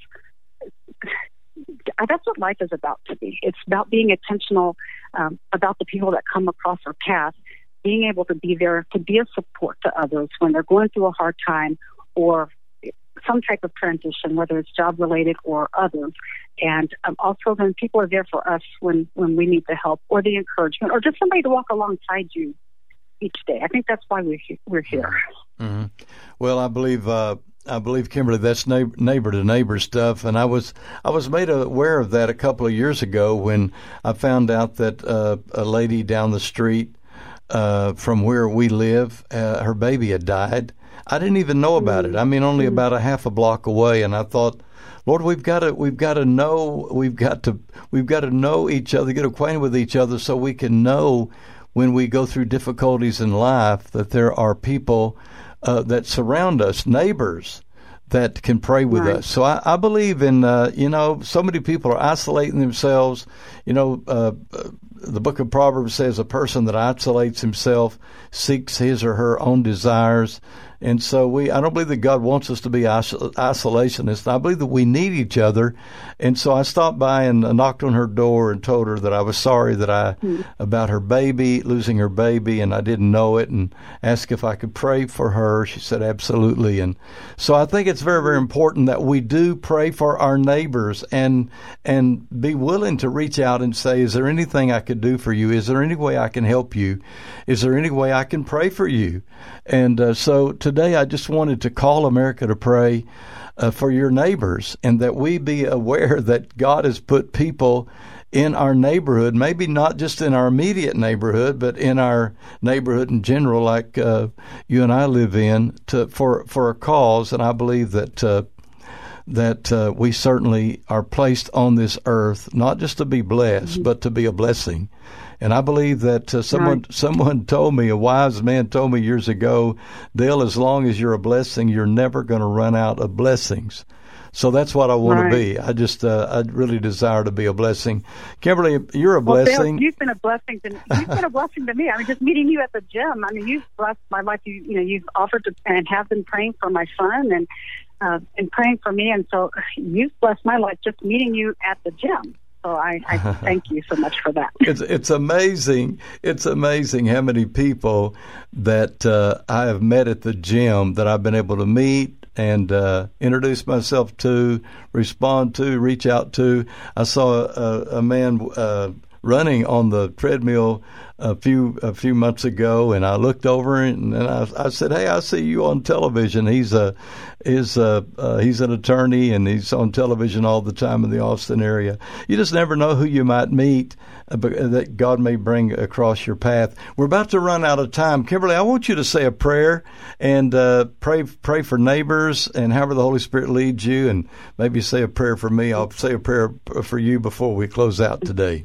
That's what life is about to me. It's about being intentional um, about the people that come across our path, being able to be there to be a support to others when they're going through a hard time or some type of transition, whether it's job-related or others. And um, also then people are there for us when, when we need the help or the encouragement or just somebody to walk alongside you each day. I think that's why we're, we're here.
Mm-hmm. Well, I believe uh, I believe, Kimberly, that's neighbor, neighbor to neighbor stuff, and I was I was made aware of that a couple of years ago when I found out that uh, a lady down the street uh, from where we live, uh, her baby had died. I didn't even know about it. I mean, only about a half a block away, and I thought, Lord, we've got to we've got to know we've got to we've got to know each other, get acquainted with each other, so we can know when we go through difficulties in life that there are people Uh, that surround us, neighbors that can pray with
right.
us. So I, I believe in, uh, you know, so many people are isolating themselves. You know, uh, the book of Proverbs says a person that isolates himself seeks his or her own desires. And so we, I don't believe that God wants us to be isol- isolationists. I believe that we need each other. And so I stopped by and uh, knocked on her door and told her that I was sorry that I, mm. about her baby, losing her baby, and I didn't know it, and asked if I could pray for her. She said, absolutely. And so I think it's very, very important that we do pray for our neighbors and, and be willing to reach out and say, is there anything I could do for you? Is there any way I can help you? Is there any way I can pray for you? And uh, so today I just wanted to call America to pray uh, for your neighbors, and that we be aware that God has put people in our neighborhood, maybe not just in our immediate neighborhood, but in our neighborhood in general, like uh, you and I live in, to, for, for a cause. And I believe that uh, that uh, we certainly are placed on this earth, not just to be blessed, mm-hmm. but to be a blessing. And I believe that uh, someone right. someone told me, a wise man told me years ago, Dale, as long as you're a blessing, you're never going to run out of blessings. So that's what I want right. to be. I just, uh, I really desire to be a blessing. Kimberly, you're a
well,
blessing.
Dale, you've been a blessing to you've been a blessing to me. I mean, just meeting you at the gym. I mean, you've blessed my life. You, you know, you've offered to and have been praying for my son and uh, and praying for me. And so you've blessed my life just meeting you at the gym. So I, I thank you so much for that.
It's it's amazing. It's amazing how many people that uh, I have met at the gym that I've been able to meet and uh, introduce myself to, respond to, reach out to. I saw a, a man uh, running on the treadmill a few a few months ago, and I looked over and, and I, I said, "Hey, I see you on television." He's a is a uh, he's an attorney, and he's on television all the time in the Austin area. You just never know who you might meet uh, that God may bring across your path. We're about to run out of time, Kimberly. I want you to say a prayer and uh, pray pray for neighbors, and however the Holy Spirit leads you, and maybe say a prayer for me. I'll say a prayer for you before we close out today.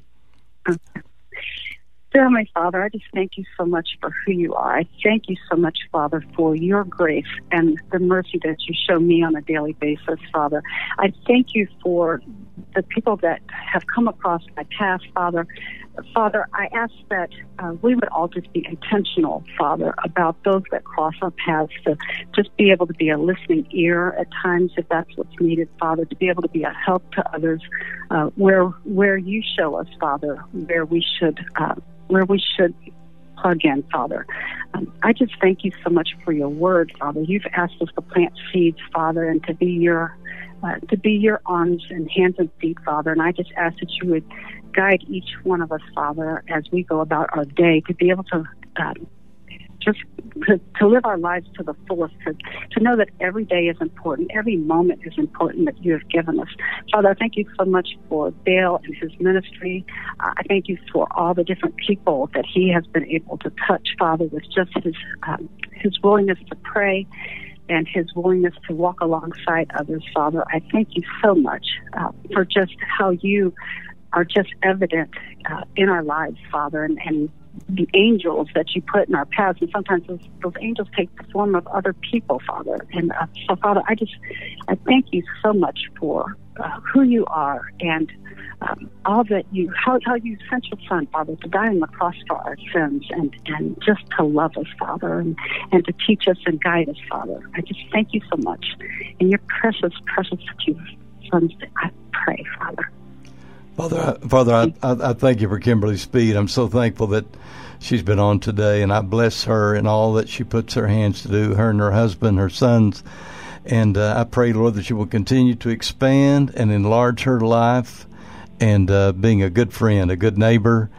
Dear Heavenly Father, I just thank you so much for who you are. I thank you so much, Father, for your grace and the mercy that you show me on a daily basis, Father. I thank you for the people that have come across my path, Father. Father, I ask that uh, we would all just be intentional, Father, about those that cross our paths, to just be able to be a listening ear at times if that's what's needed, Father, to be able to be a help to others uh, where where you show us, Father, where we should uh, where we should plug in, Father. Um, I just thank you so much for your word, Father. You've asked us to plant seeds, Father, and to be your uh, to be your arms and hands and feet, Father. And I just ask that you would guide each one of us, Father, as we go about our day, to be able to uh, just to, to live our lives to the fullest, to, to know that every day is important, every moment is important that you have given us. Father, I thank you so much for Dale and his ministry. Uh, I thank you for all the different people that he has been able to touch, Father, with just his um, his willingness to pray and his willingness to walk alongside others, Father. I thank you so much uh, for just how you are just evident uh, in our lives, Father, and, and the angels that you put in our paths. And sometimes those, those angels take the form of other people, Father. And uh, so, Father, I just, I thank you so much for uh, who you are and um, all that you, how, how you sent your Son, Father, to die on the cross for our sins and, and just to love us, Father, and, and to teach us and guide us, Father. I just thank you so much. In your precious, precious Son's name, I pray, Father.
Father, I, Father, I, I, I thank you for Kimberly Speed. I'm so thankful that she's been on today, and I bless her in all that she puts her hands to do, her and her husband, her sons. And uh, I pray, Lord, that you will continue to expand and enlarge her life and uh, being a good friend, a good neighbor,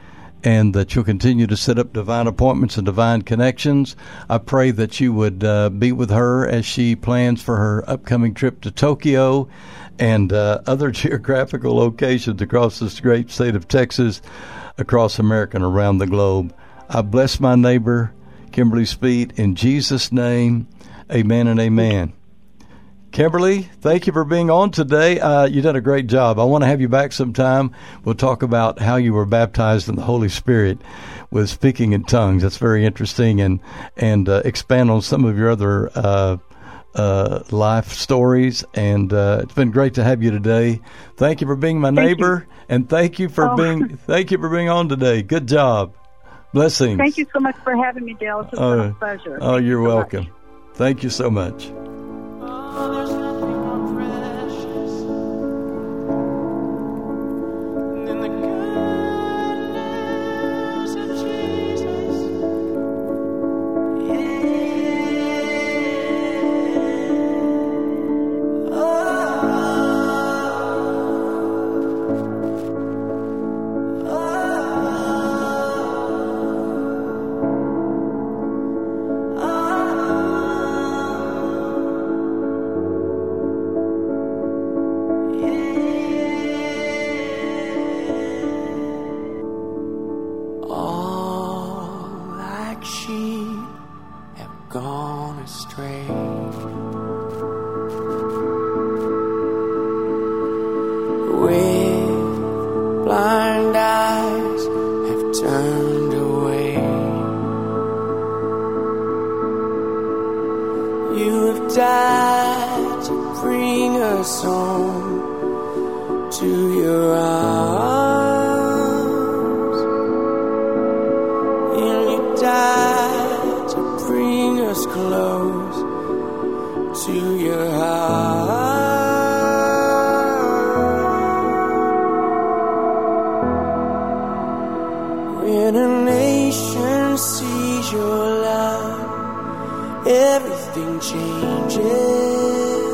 and that you'll continue to set up divine appointments and divine connections. I pray that you would uh, be with her as she plans for her upcoming trip to Tokyo and uh, other geographical locations across this great state of Texas, across America and around the globe. I bless my neighbor, Kimberly Speed, in Jesus' name. Amen and amen. Kimberly, thank you for being on today. Uh, you did a great job. I want to have you back sometime. We'll talk about how you were baptized in the Holy Spirit with speaking in tongues. That's very interesting, and and uh, expand on some of your other uh, uh, life stories. And uh, it's been great to have you today. Thank you for being my
Thank
neighbor,
you.
and thank you for
Oh.
being thank you for being on today. Good job. Blessings.
Thank you so much for having me, Dale. It's been
Oh,
a pleasure.
oh,
Thank you
you're
so
welcome.
much.
Thank you so much.
Oh, there's nothing more precious than the goodness of Jesus. Yeah. Oh. All like sheep have gone astray. With blind eyes have turned away. You have died to bring us home to your arms. And you died to bring us close to your heart. When a nation sees your love, everything changes.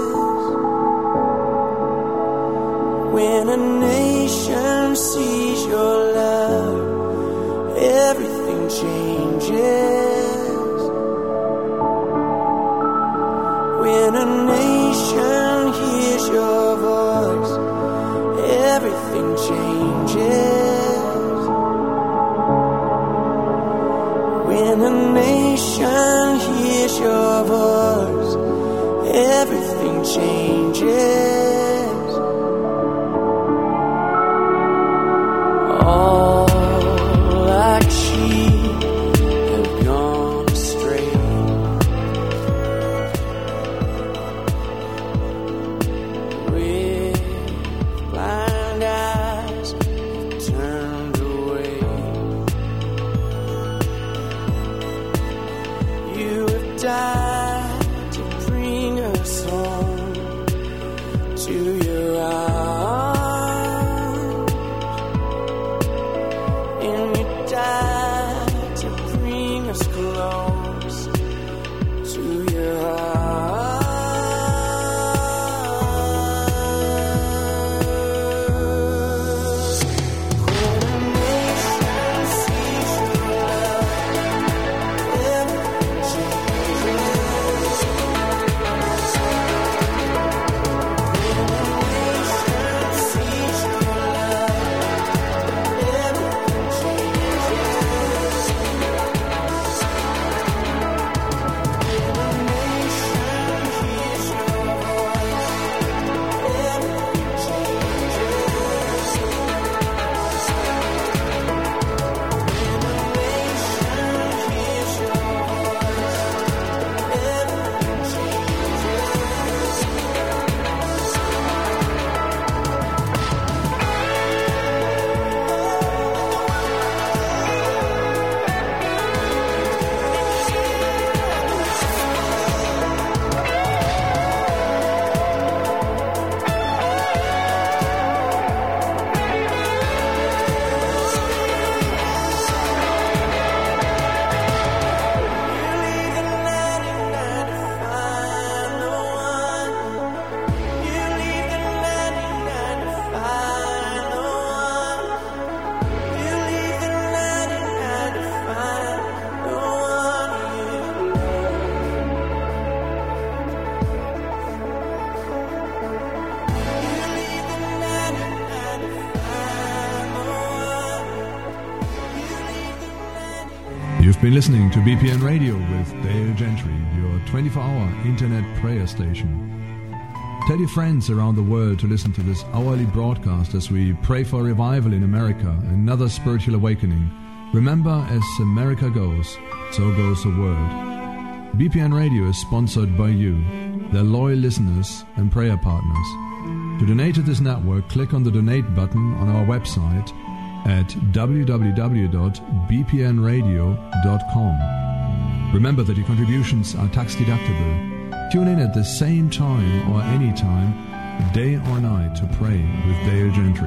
When a nation sees your love, everything changes. When a nation hears your voice, everything changes. When a nation hears your voice, everything changes. All like sheep have gone astray. With blind eyes have turned away. You have died to bring us home to your arms. And you died to bring us close to your heart. When a nation sees your love, everything changes.
Been listening to B P N Radio with Dale Gentry, your twenty-four hour internet prayer station. Tell your friends around the world to listen to this hourly broadcast as we pray for revival in America, another spiritual awakening. Remember, as America goes, so goes the world. B P N Radio is sponsored by you, their loyal listeners and prayer partners. To donate to this network, click on the donate button on our website at w w w dot b p n radio dot com. Remember that your contributions are tax deductible. Tune in at the same time or any time, day or night, to pray with Dale Gentry.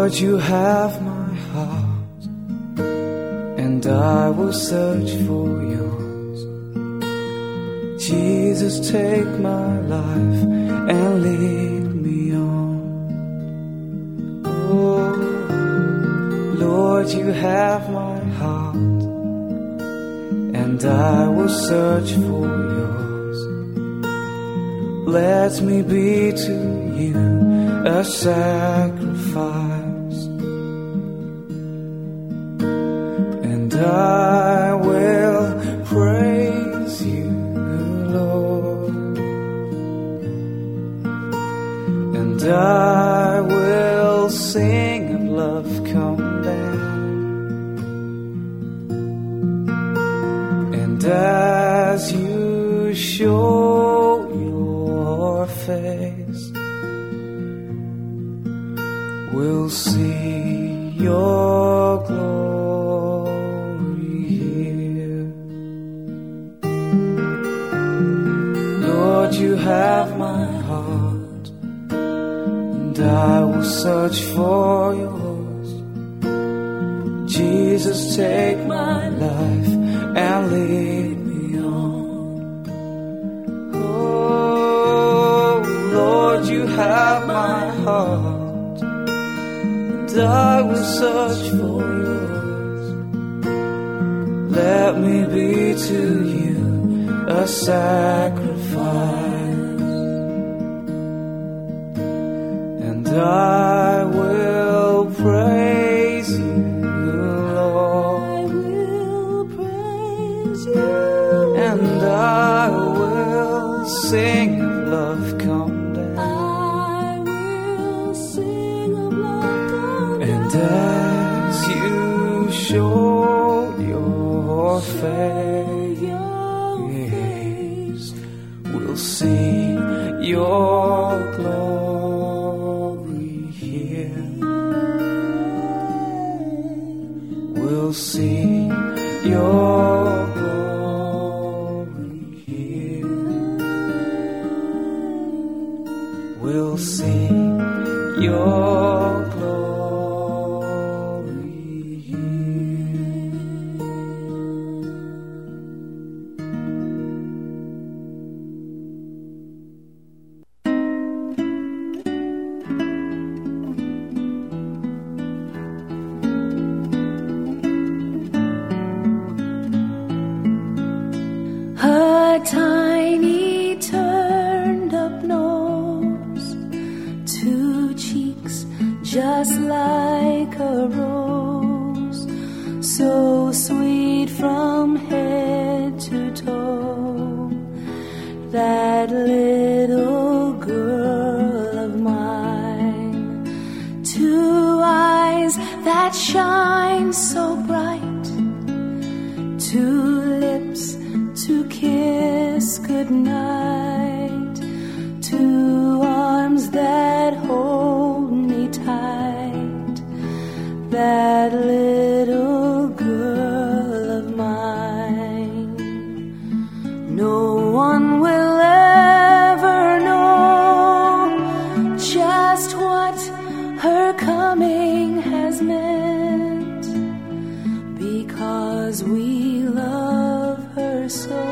Lord, you have my heart, and I will search for yours. Jesus, take my life and lead me on. Oh, Lord, you have my heart, and I will search for yours. Let me be to you a sacrifice, and I will praise you, Lord, and I will sing of love come down, and as you show your face, we'll see your glory here. Lord, you have my heart, and I will search for yours. Jesus, take my life and lead me on. Oh, Lord, you have my heart, I will search for yours. Let me be to you a sacrifice, and I will praise you, Lord. I will praise you, and I will sing of love come. As you show your face, we'll see your glory here. We'll see your glory here. We'll see your glory.
Tiny turned up nose, two cheeks just like a rose, so sweet from head to toe. That little girl of mine, two eyes that shine so bright, two lips to kiss goodnight, two arms that hold me tight. That little girl of mine, no one will ever know just what her coming has meant, because we love her so.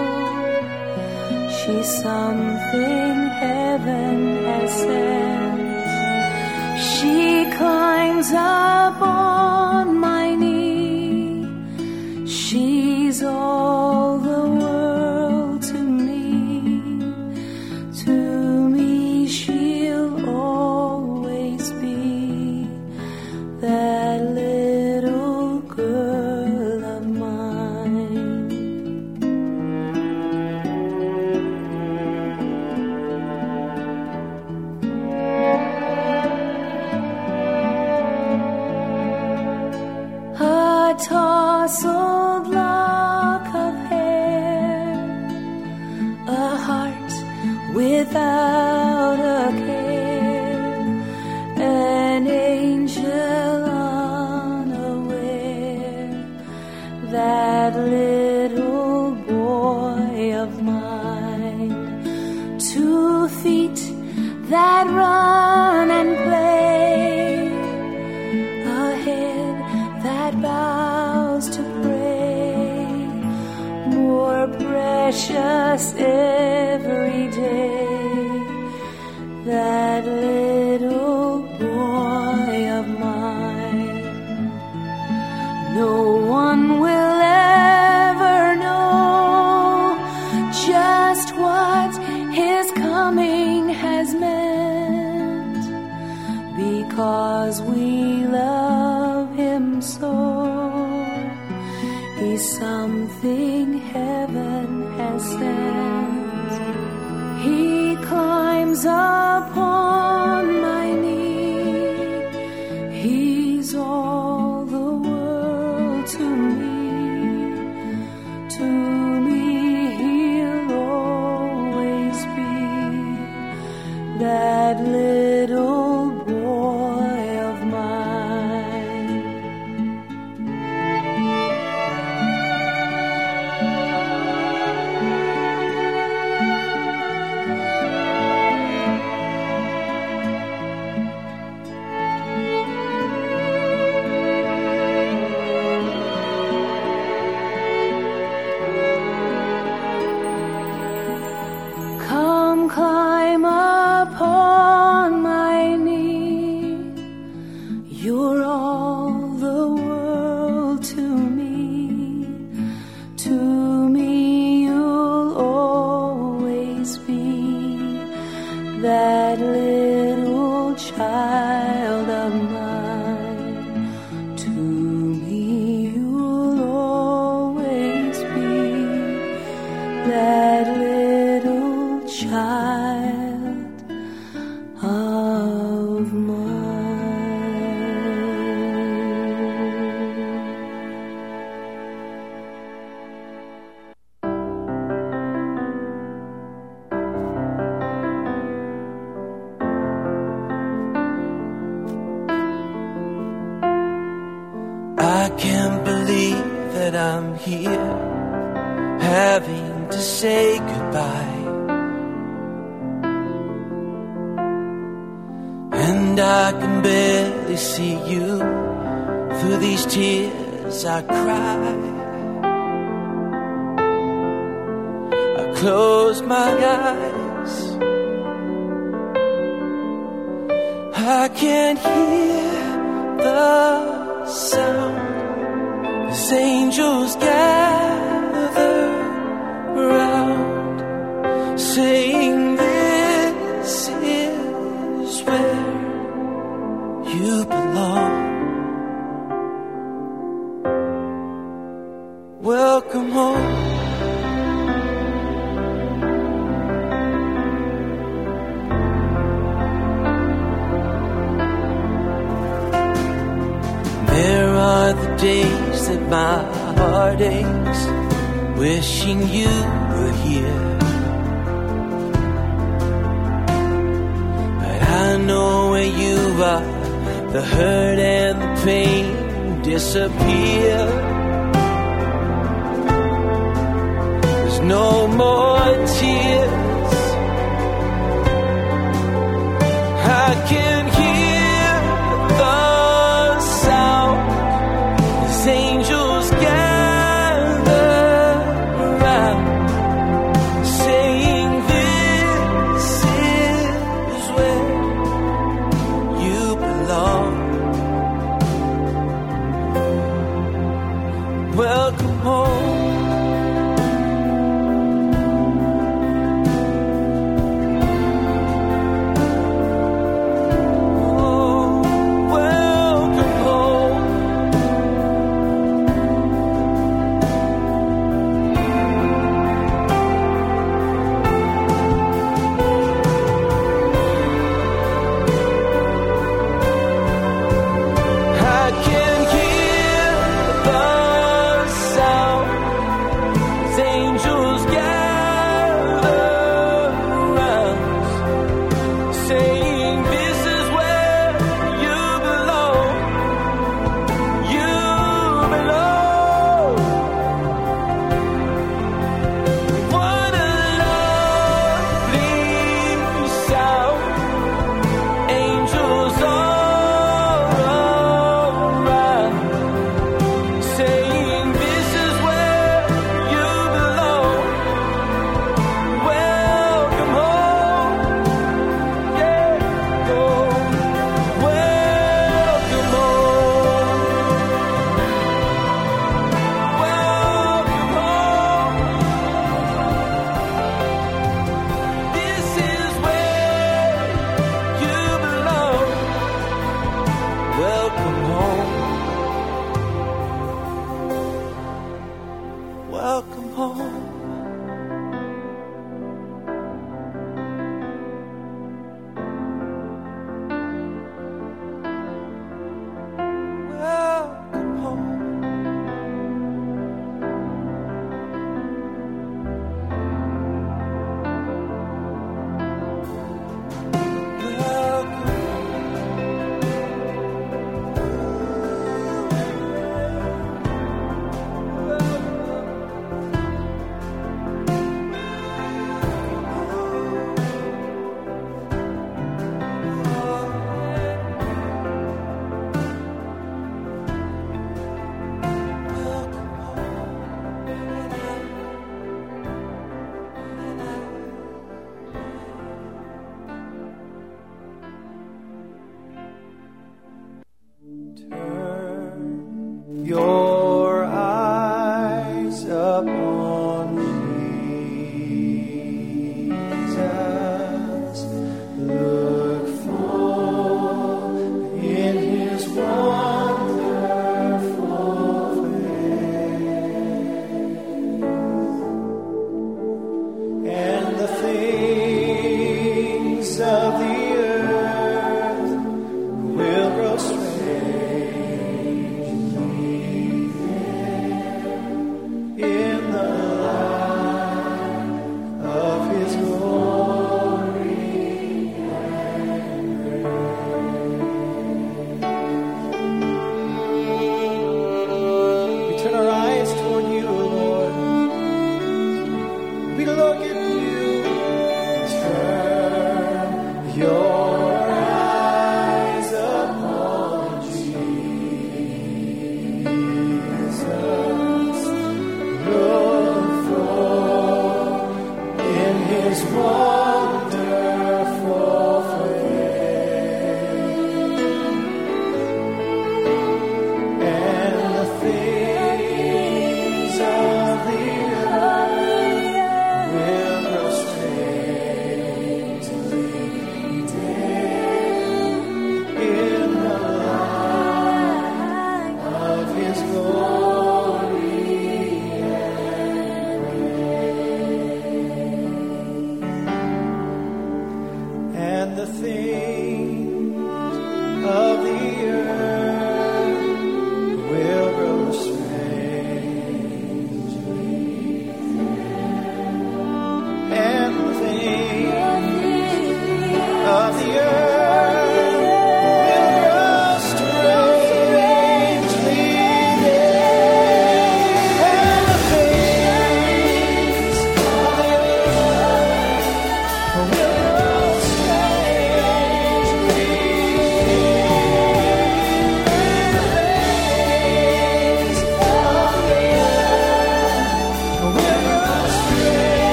She's something heaven has sent. She climbs up on my knee. She's all the world to me. To me she'll always be that little girl of mine. A tousled lock of hair, a heart without a care, an angel unaware. That little boy of mine, two feet that run and play, precious every day, that little boy of mine. No one will ever know just what his coming has meant, because we love him so. He's something heaven has sent. He climbs upon my knee. He's all the world to me. To me he'll always be that little boy of mine. Come climb upon my knee. You're all the world to me. To me you'll always be that little child of mine. To me you'll always be that little child of mine.
I can't believe that I'm here, having to say goodbye. And I can barely see you through these tears I cry. I close my eyes, I can't hear the sound as angels gather round, saying this is where you belong. Welcome home. There are the days that my heart aches, wishing you were here. But I know where you are, the hurt and the pain disappear. There's no more tears. I can hear the sound as angels gather around, saying this is where you belong. Welcome home.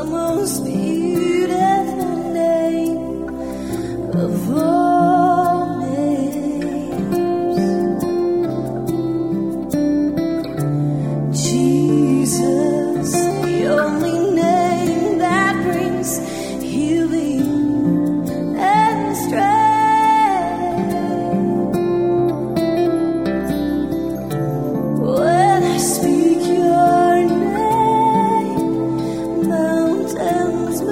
most beautiful name of all names. Jesus, the only name that brings healing and strength. When I speak your name, mountains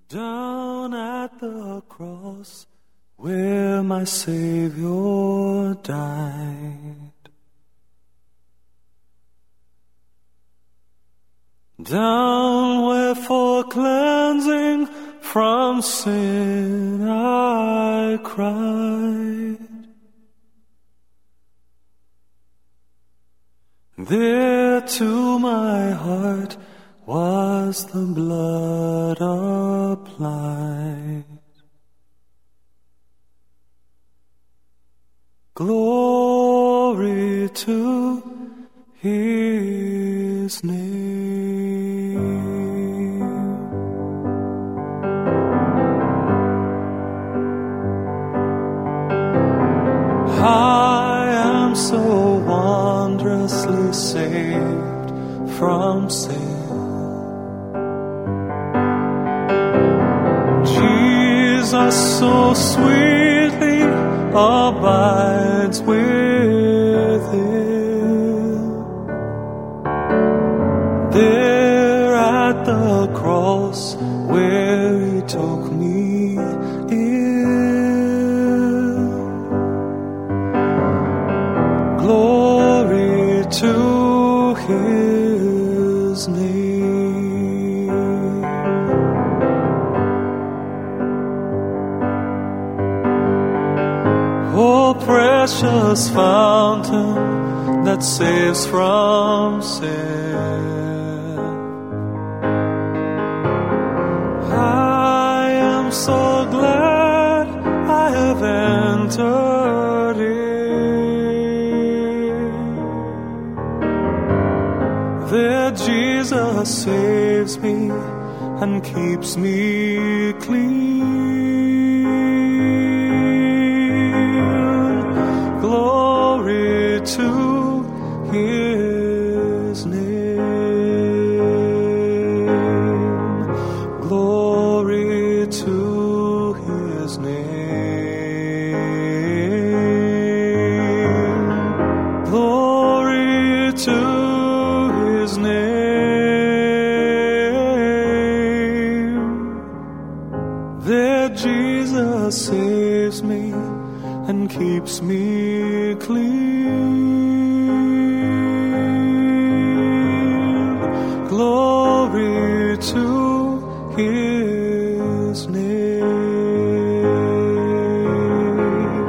Down at the cross where my Savior died, down where for cleansing from sin I cried, there to my heart was the blood applied. Glory to His name. I am so wondrously saved from sin. Jesus so sweetly abides within. There at the cross where He took me in. Glory to His name. Oh, precious fountain that saves from sin, I am so glad I have entered in. There Jesus saves me and keeps me clean. Glory to His name. Glory to His name. Glory to His name. There Jesus saves me and keeps me clean. Glory to His name.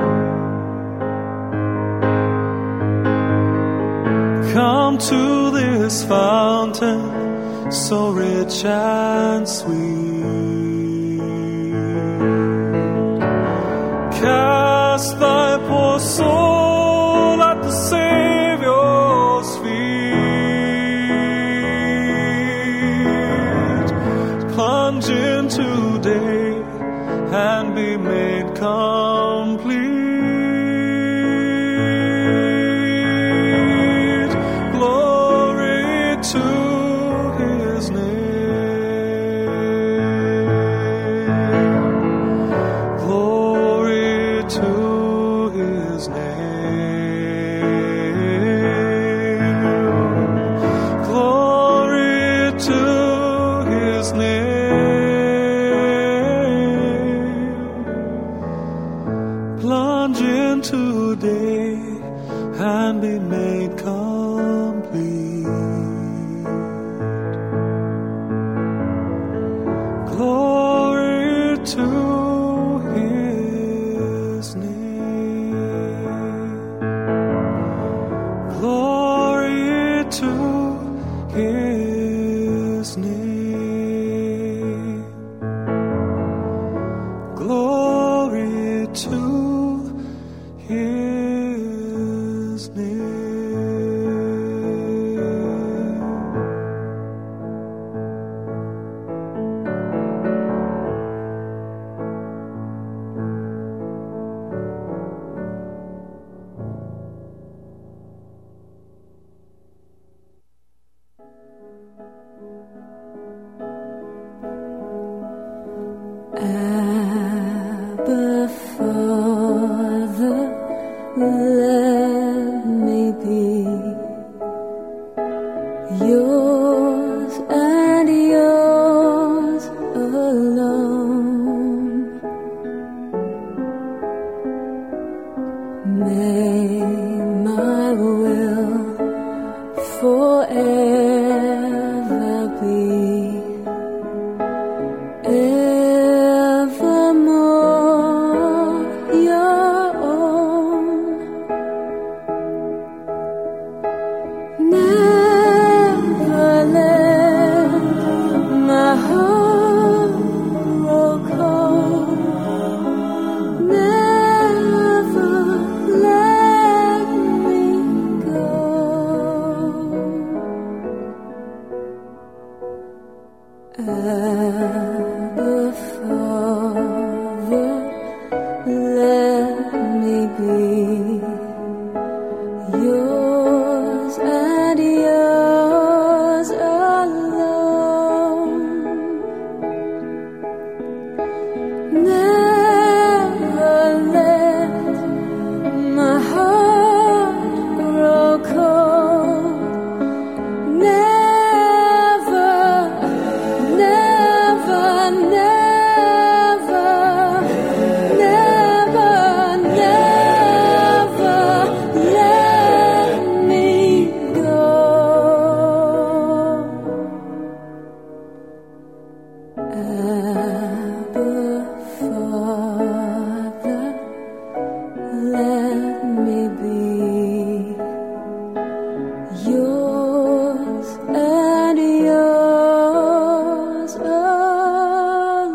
Come to this fountain so rich and sweet. Cast thy poor soul at the Savior's feet. Plunge into day and be made complete. Glory to His name. Glory to His name. Glory to His name. Plunge into day and be made complete. Glory to His name. Glory to His name. Glory to His name.
Abba, Father, let me be yours and yours alone. Never let my heart grow cold. Never, never, never, never, never let me go. Abba, Father, let me be yours and yours alone.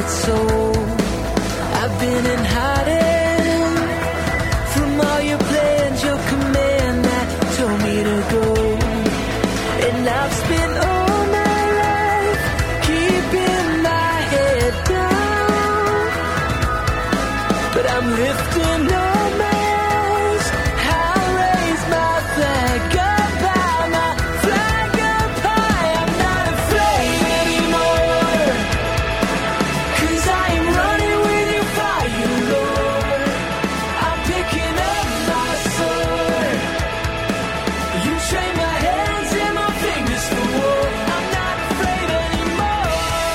hearted soul. I've been in hiding from all your plans, your command that told me to go. And I've spent all my life keeping my head down, but I'm lifting all my eyes. I'll raise my flag up high, my flag up high. I'm not afraid anymore, 'cause I am running with your fire, Lord. I'm picking up my sword. You train my hands and my fingers for war. I'm not afraid anymore.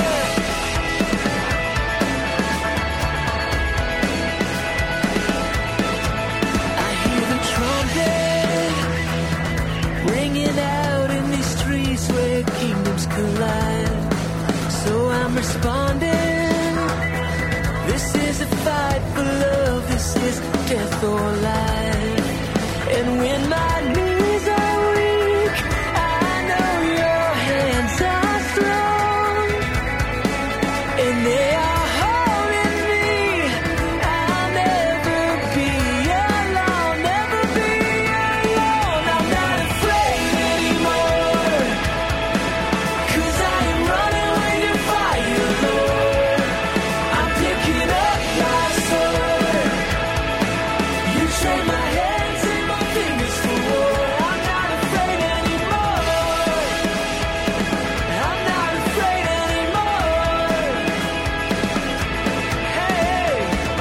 I hear the trumpet ringing out in these streets where kingdoms collide. So I'm responding. This is a fight for love. This is death or life. And when my knees are weak, I know your hands are strong, and they are holding me. I'll never be alone, never be alone. I'm not afraid anymore, 'cause I am running with your fire, Lord. I'm picking up my sword. You train my hands and my fingers for war. I'm not afraid anymore. I'm not afraid anymore. Hey.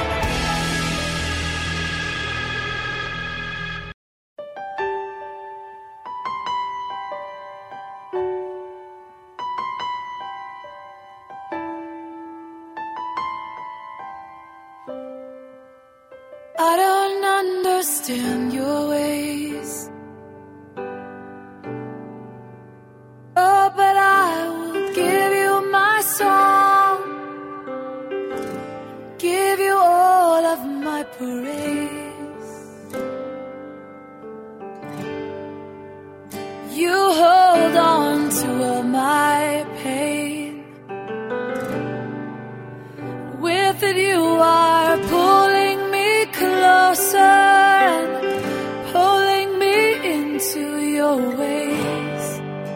I don't understand your ways. Oh, but I will give you my song, give you all of my praise. You hold on to all my pain. With it you are pulling me closer and pulling me into your ways.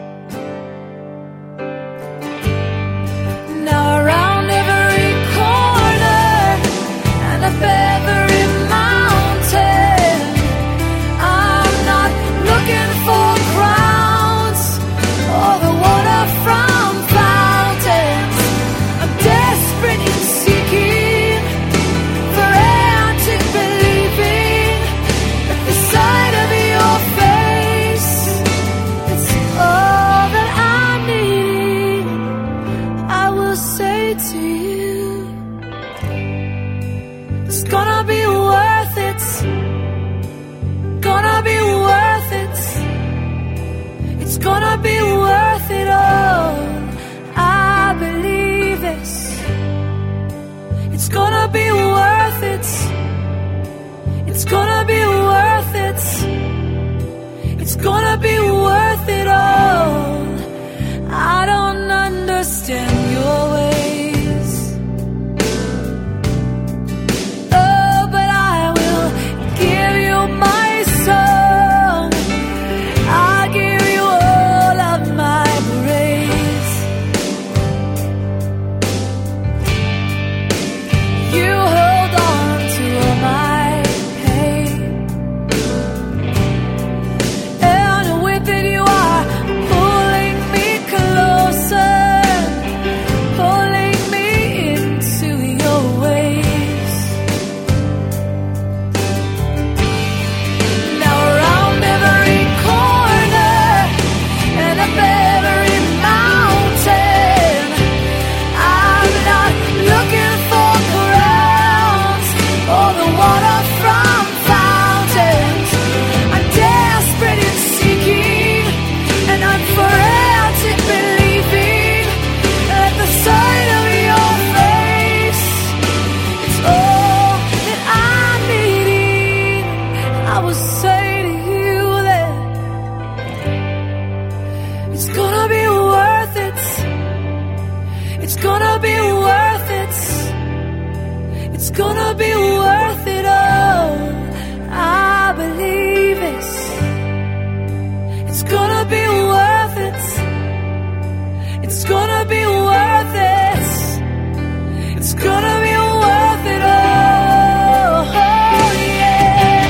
Now around every corner and up every mountain, I'm not looking for crowns or the water from fountains. I'm desperate in seeking for antic believing at the sight of your face. It's all that I need. I will say to you, it's gonna be worth it. Gonna be worth it. It's gonna be worth it all. I believe this. It's gonna be worth it. It's gonna be worth it. It's gonna be worth it all. I don't understand your ways. Oh, but I will give you my song. I'll give you all of my praise. You hold on to all my pain, and with it you are pulling me closer, pulling me into your ways. Now around every corner and up every mountain, I'm not looking for crowns or the water from fountains. I'm desperate in seeking, and I'm frantic believing at the sight of your face. It's all that I'm needing. I will say to you that it's gonna be worth it. It's gonna be worth it. It's gonna be worth it all. I believe it. It's gonna be worth it. It's gonna be worth it. It's gonna be worth it all. Oh, yeah.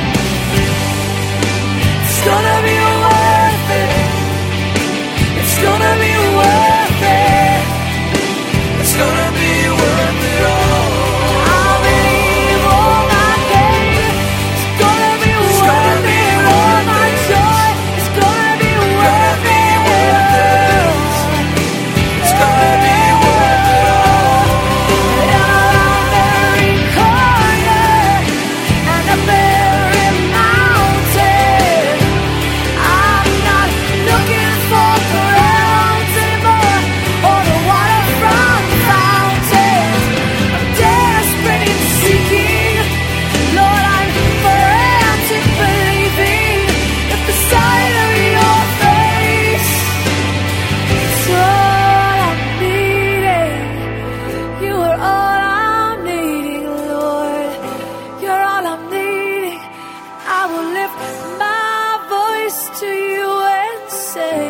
It's gonna be worth it. It's gonna be worth it. It's gonna be worth it all. I believe all my pain. It's gonna be worth it. All my joy. It's gonna be worth it. It's gonna be worth it all. And I'm very corner and a very mountain. I'm not looking for crowns anymore or the waterfront fountains. I'm desperate in seeking, Lord, I'm frantic believing at the sight of your face. It's all I'm needing. You are all I'm needing, Lord. You're all I'm needing. I will lift my voice to you and say,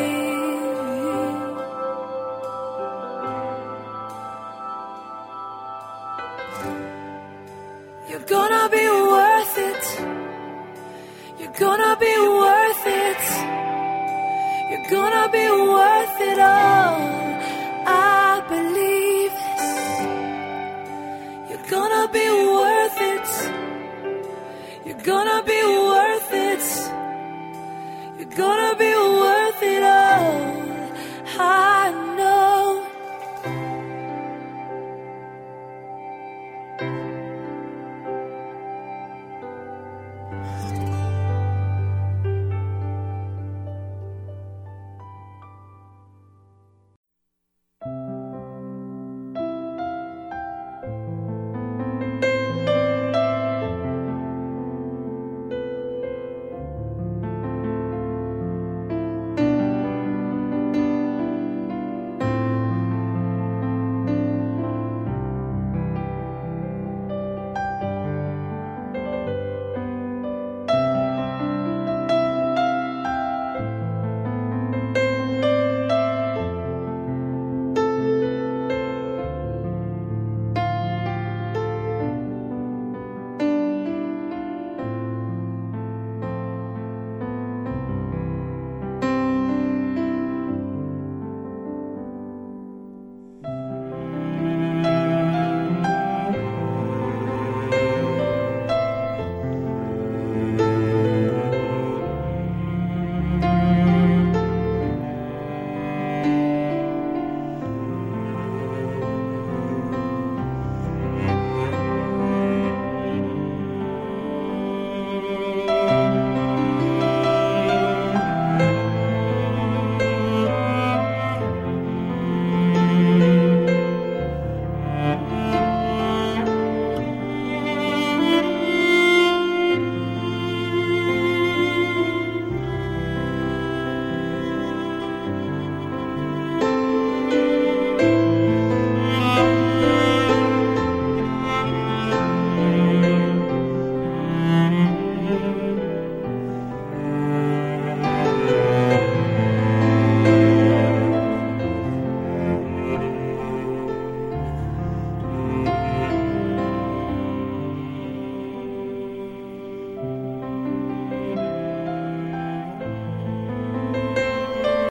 you're gonna be worth it. You're gonna be worth it. You're gonna be worth it all. I believe this. You're gonna be worth it. You're gonna be worth it. You're gonna be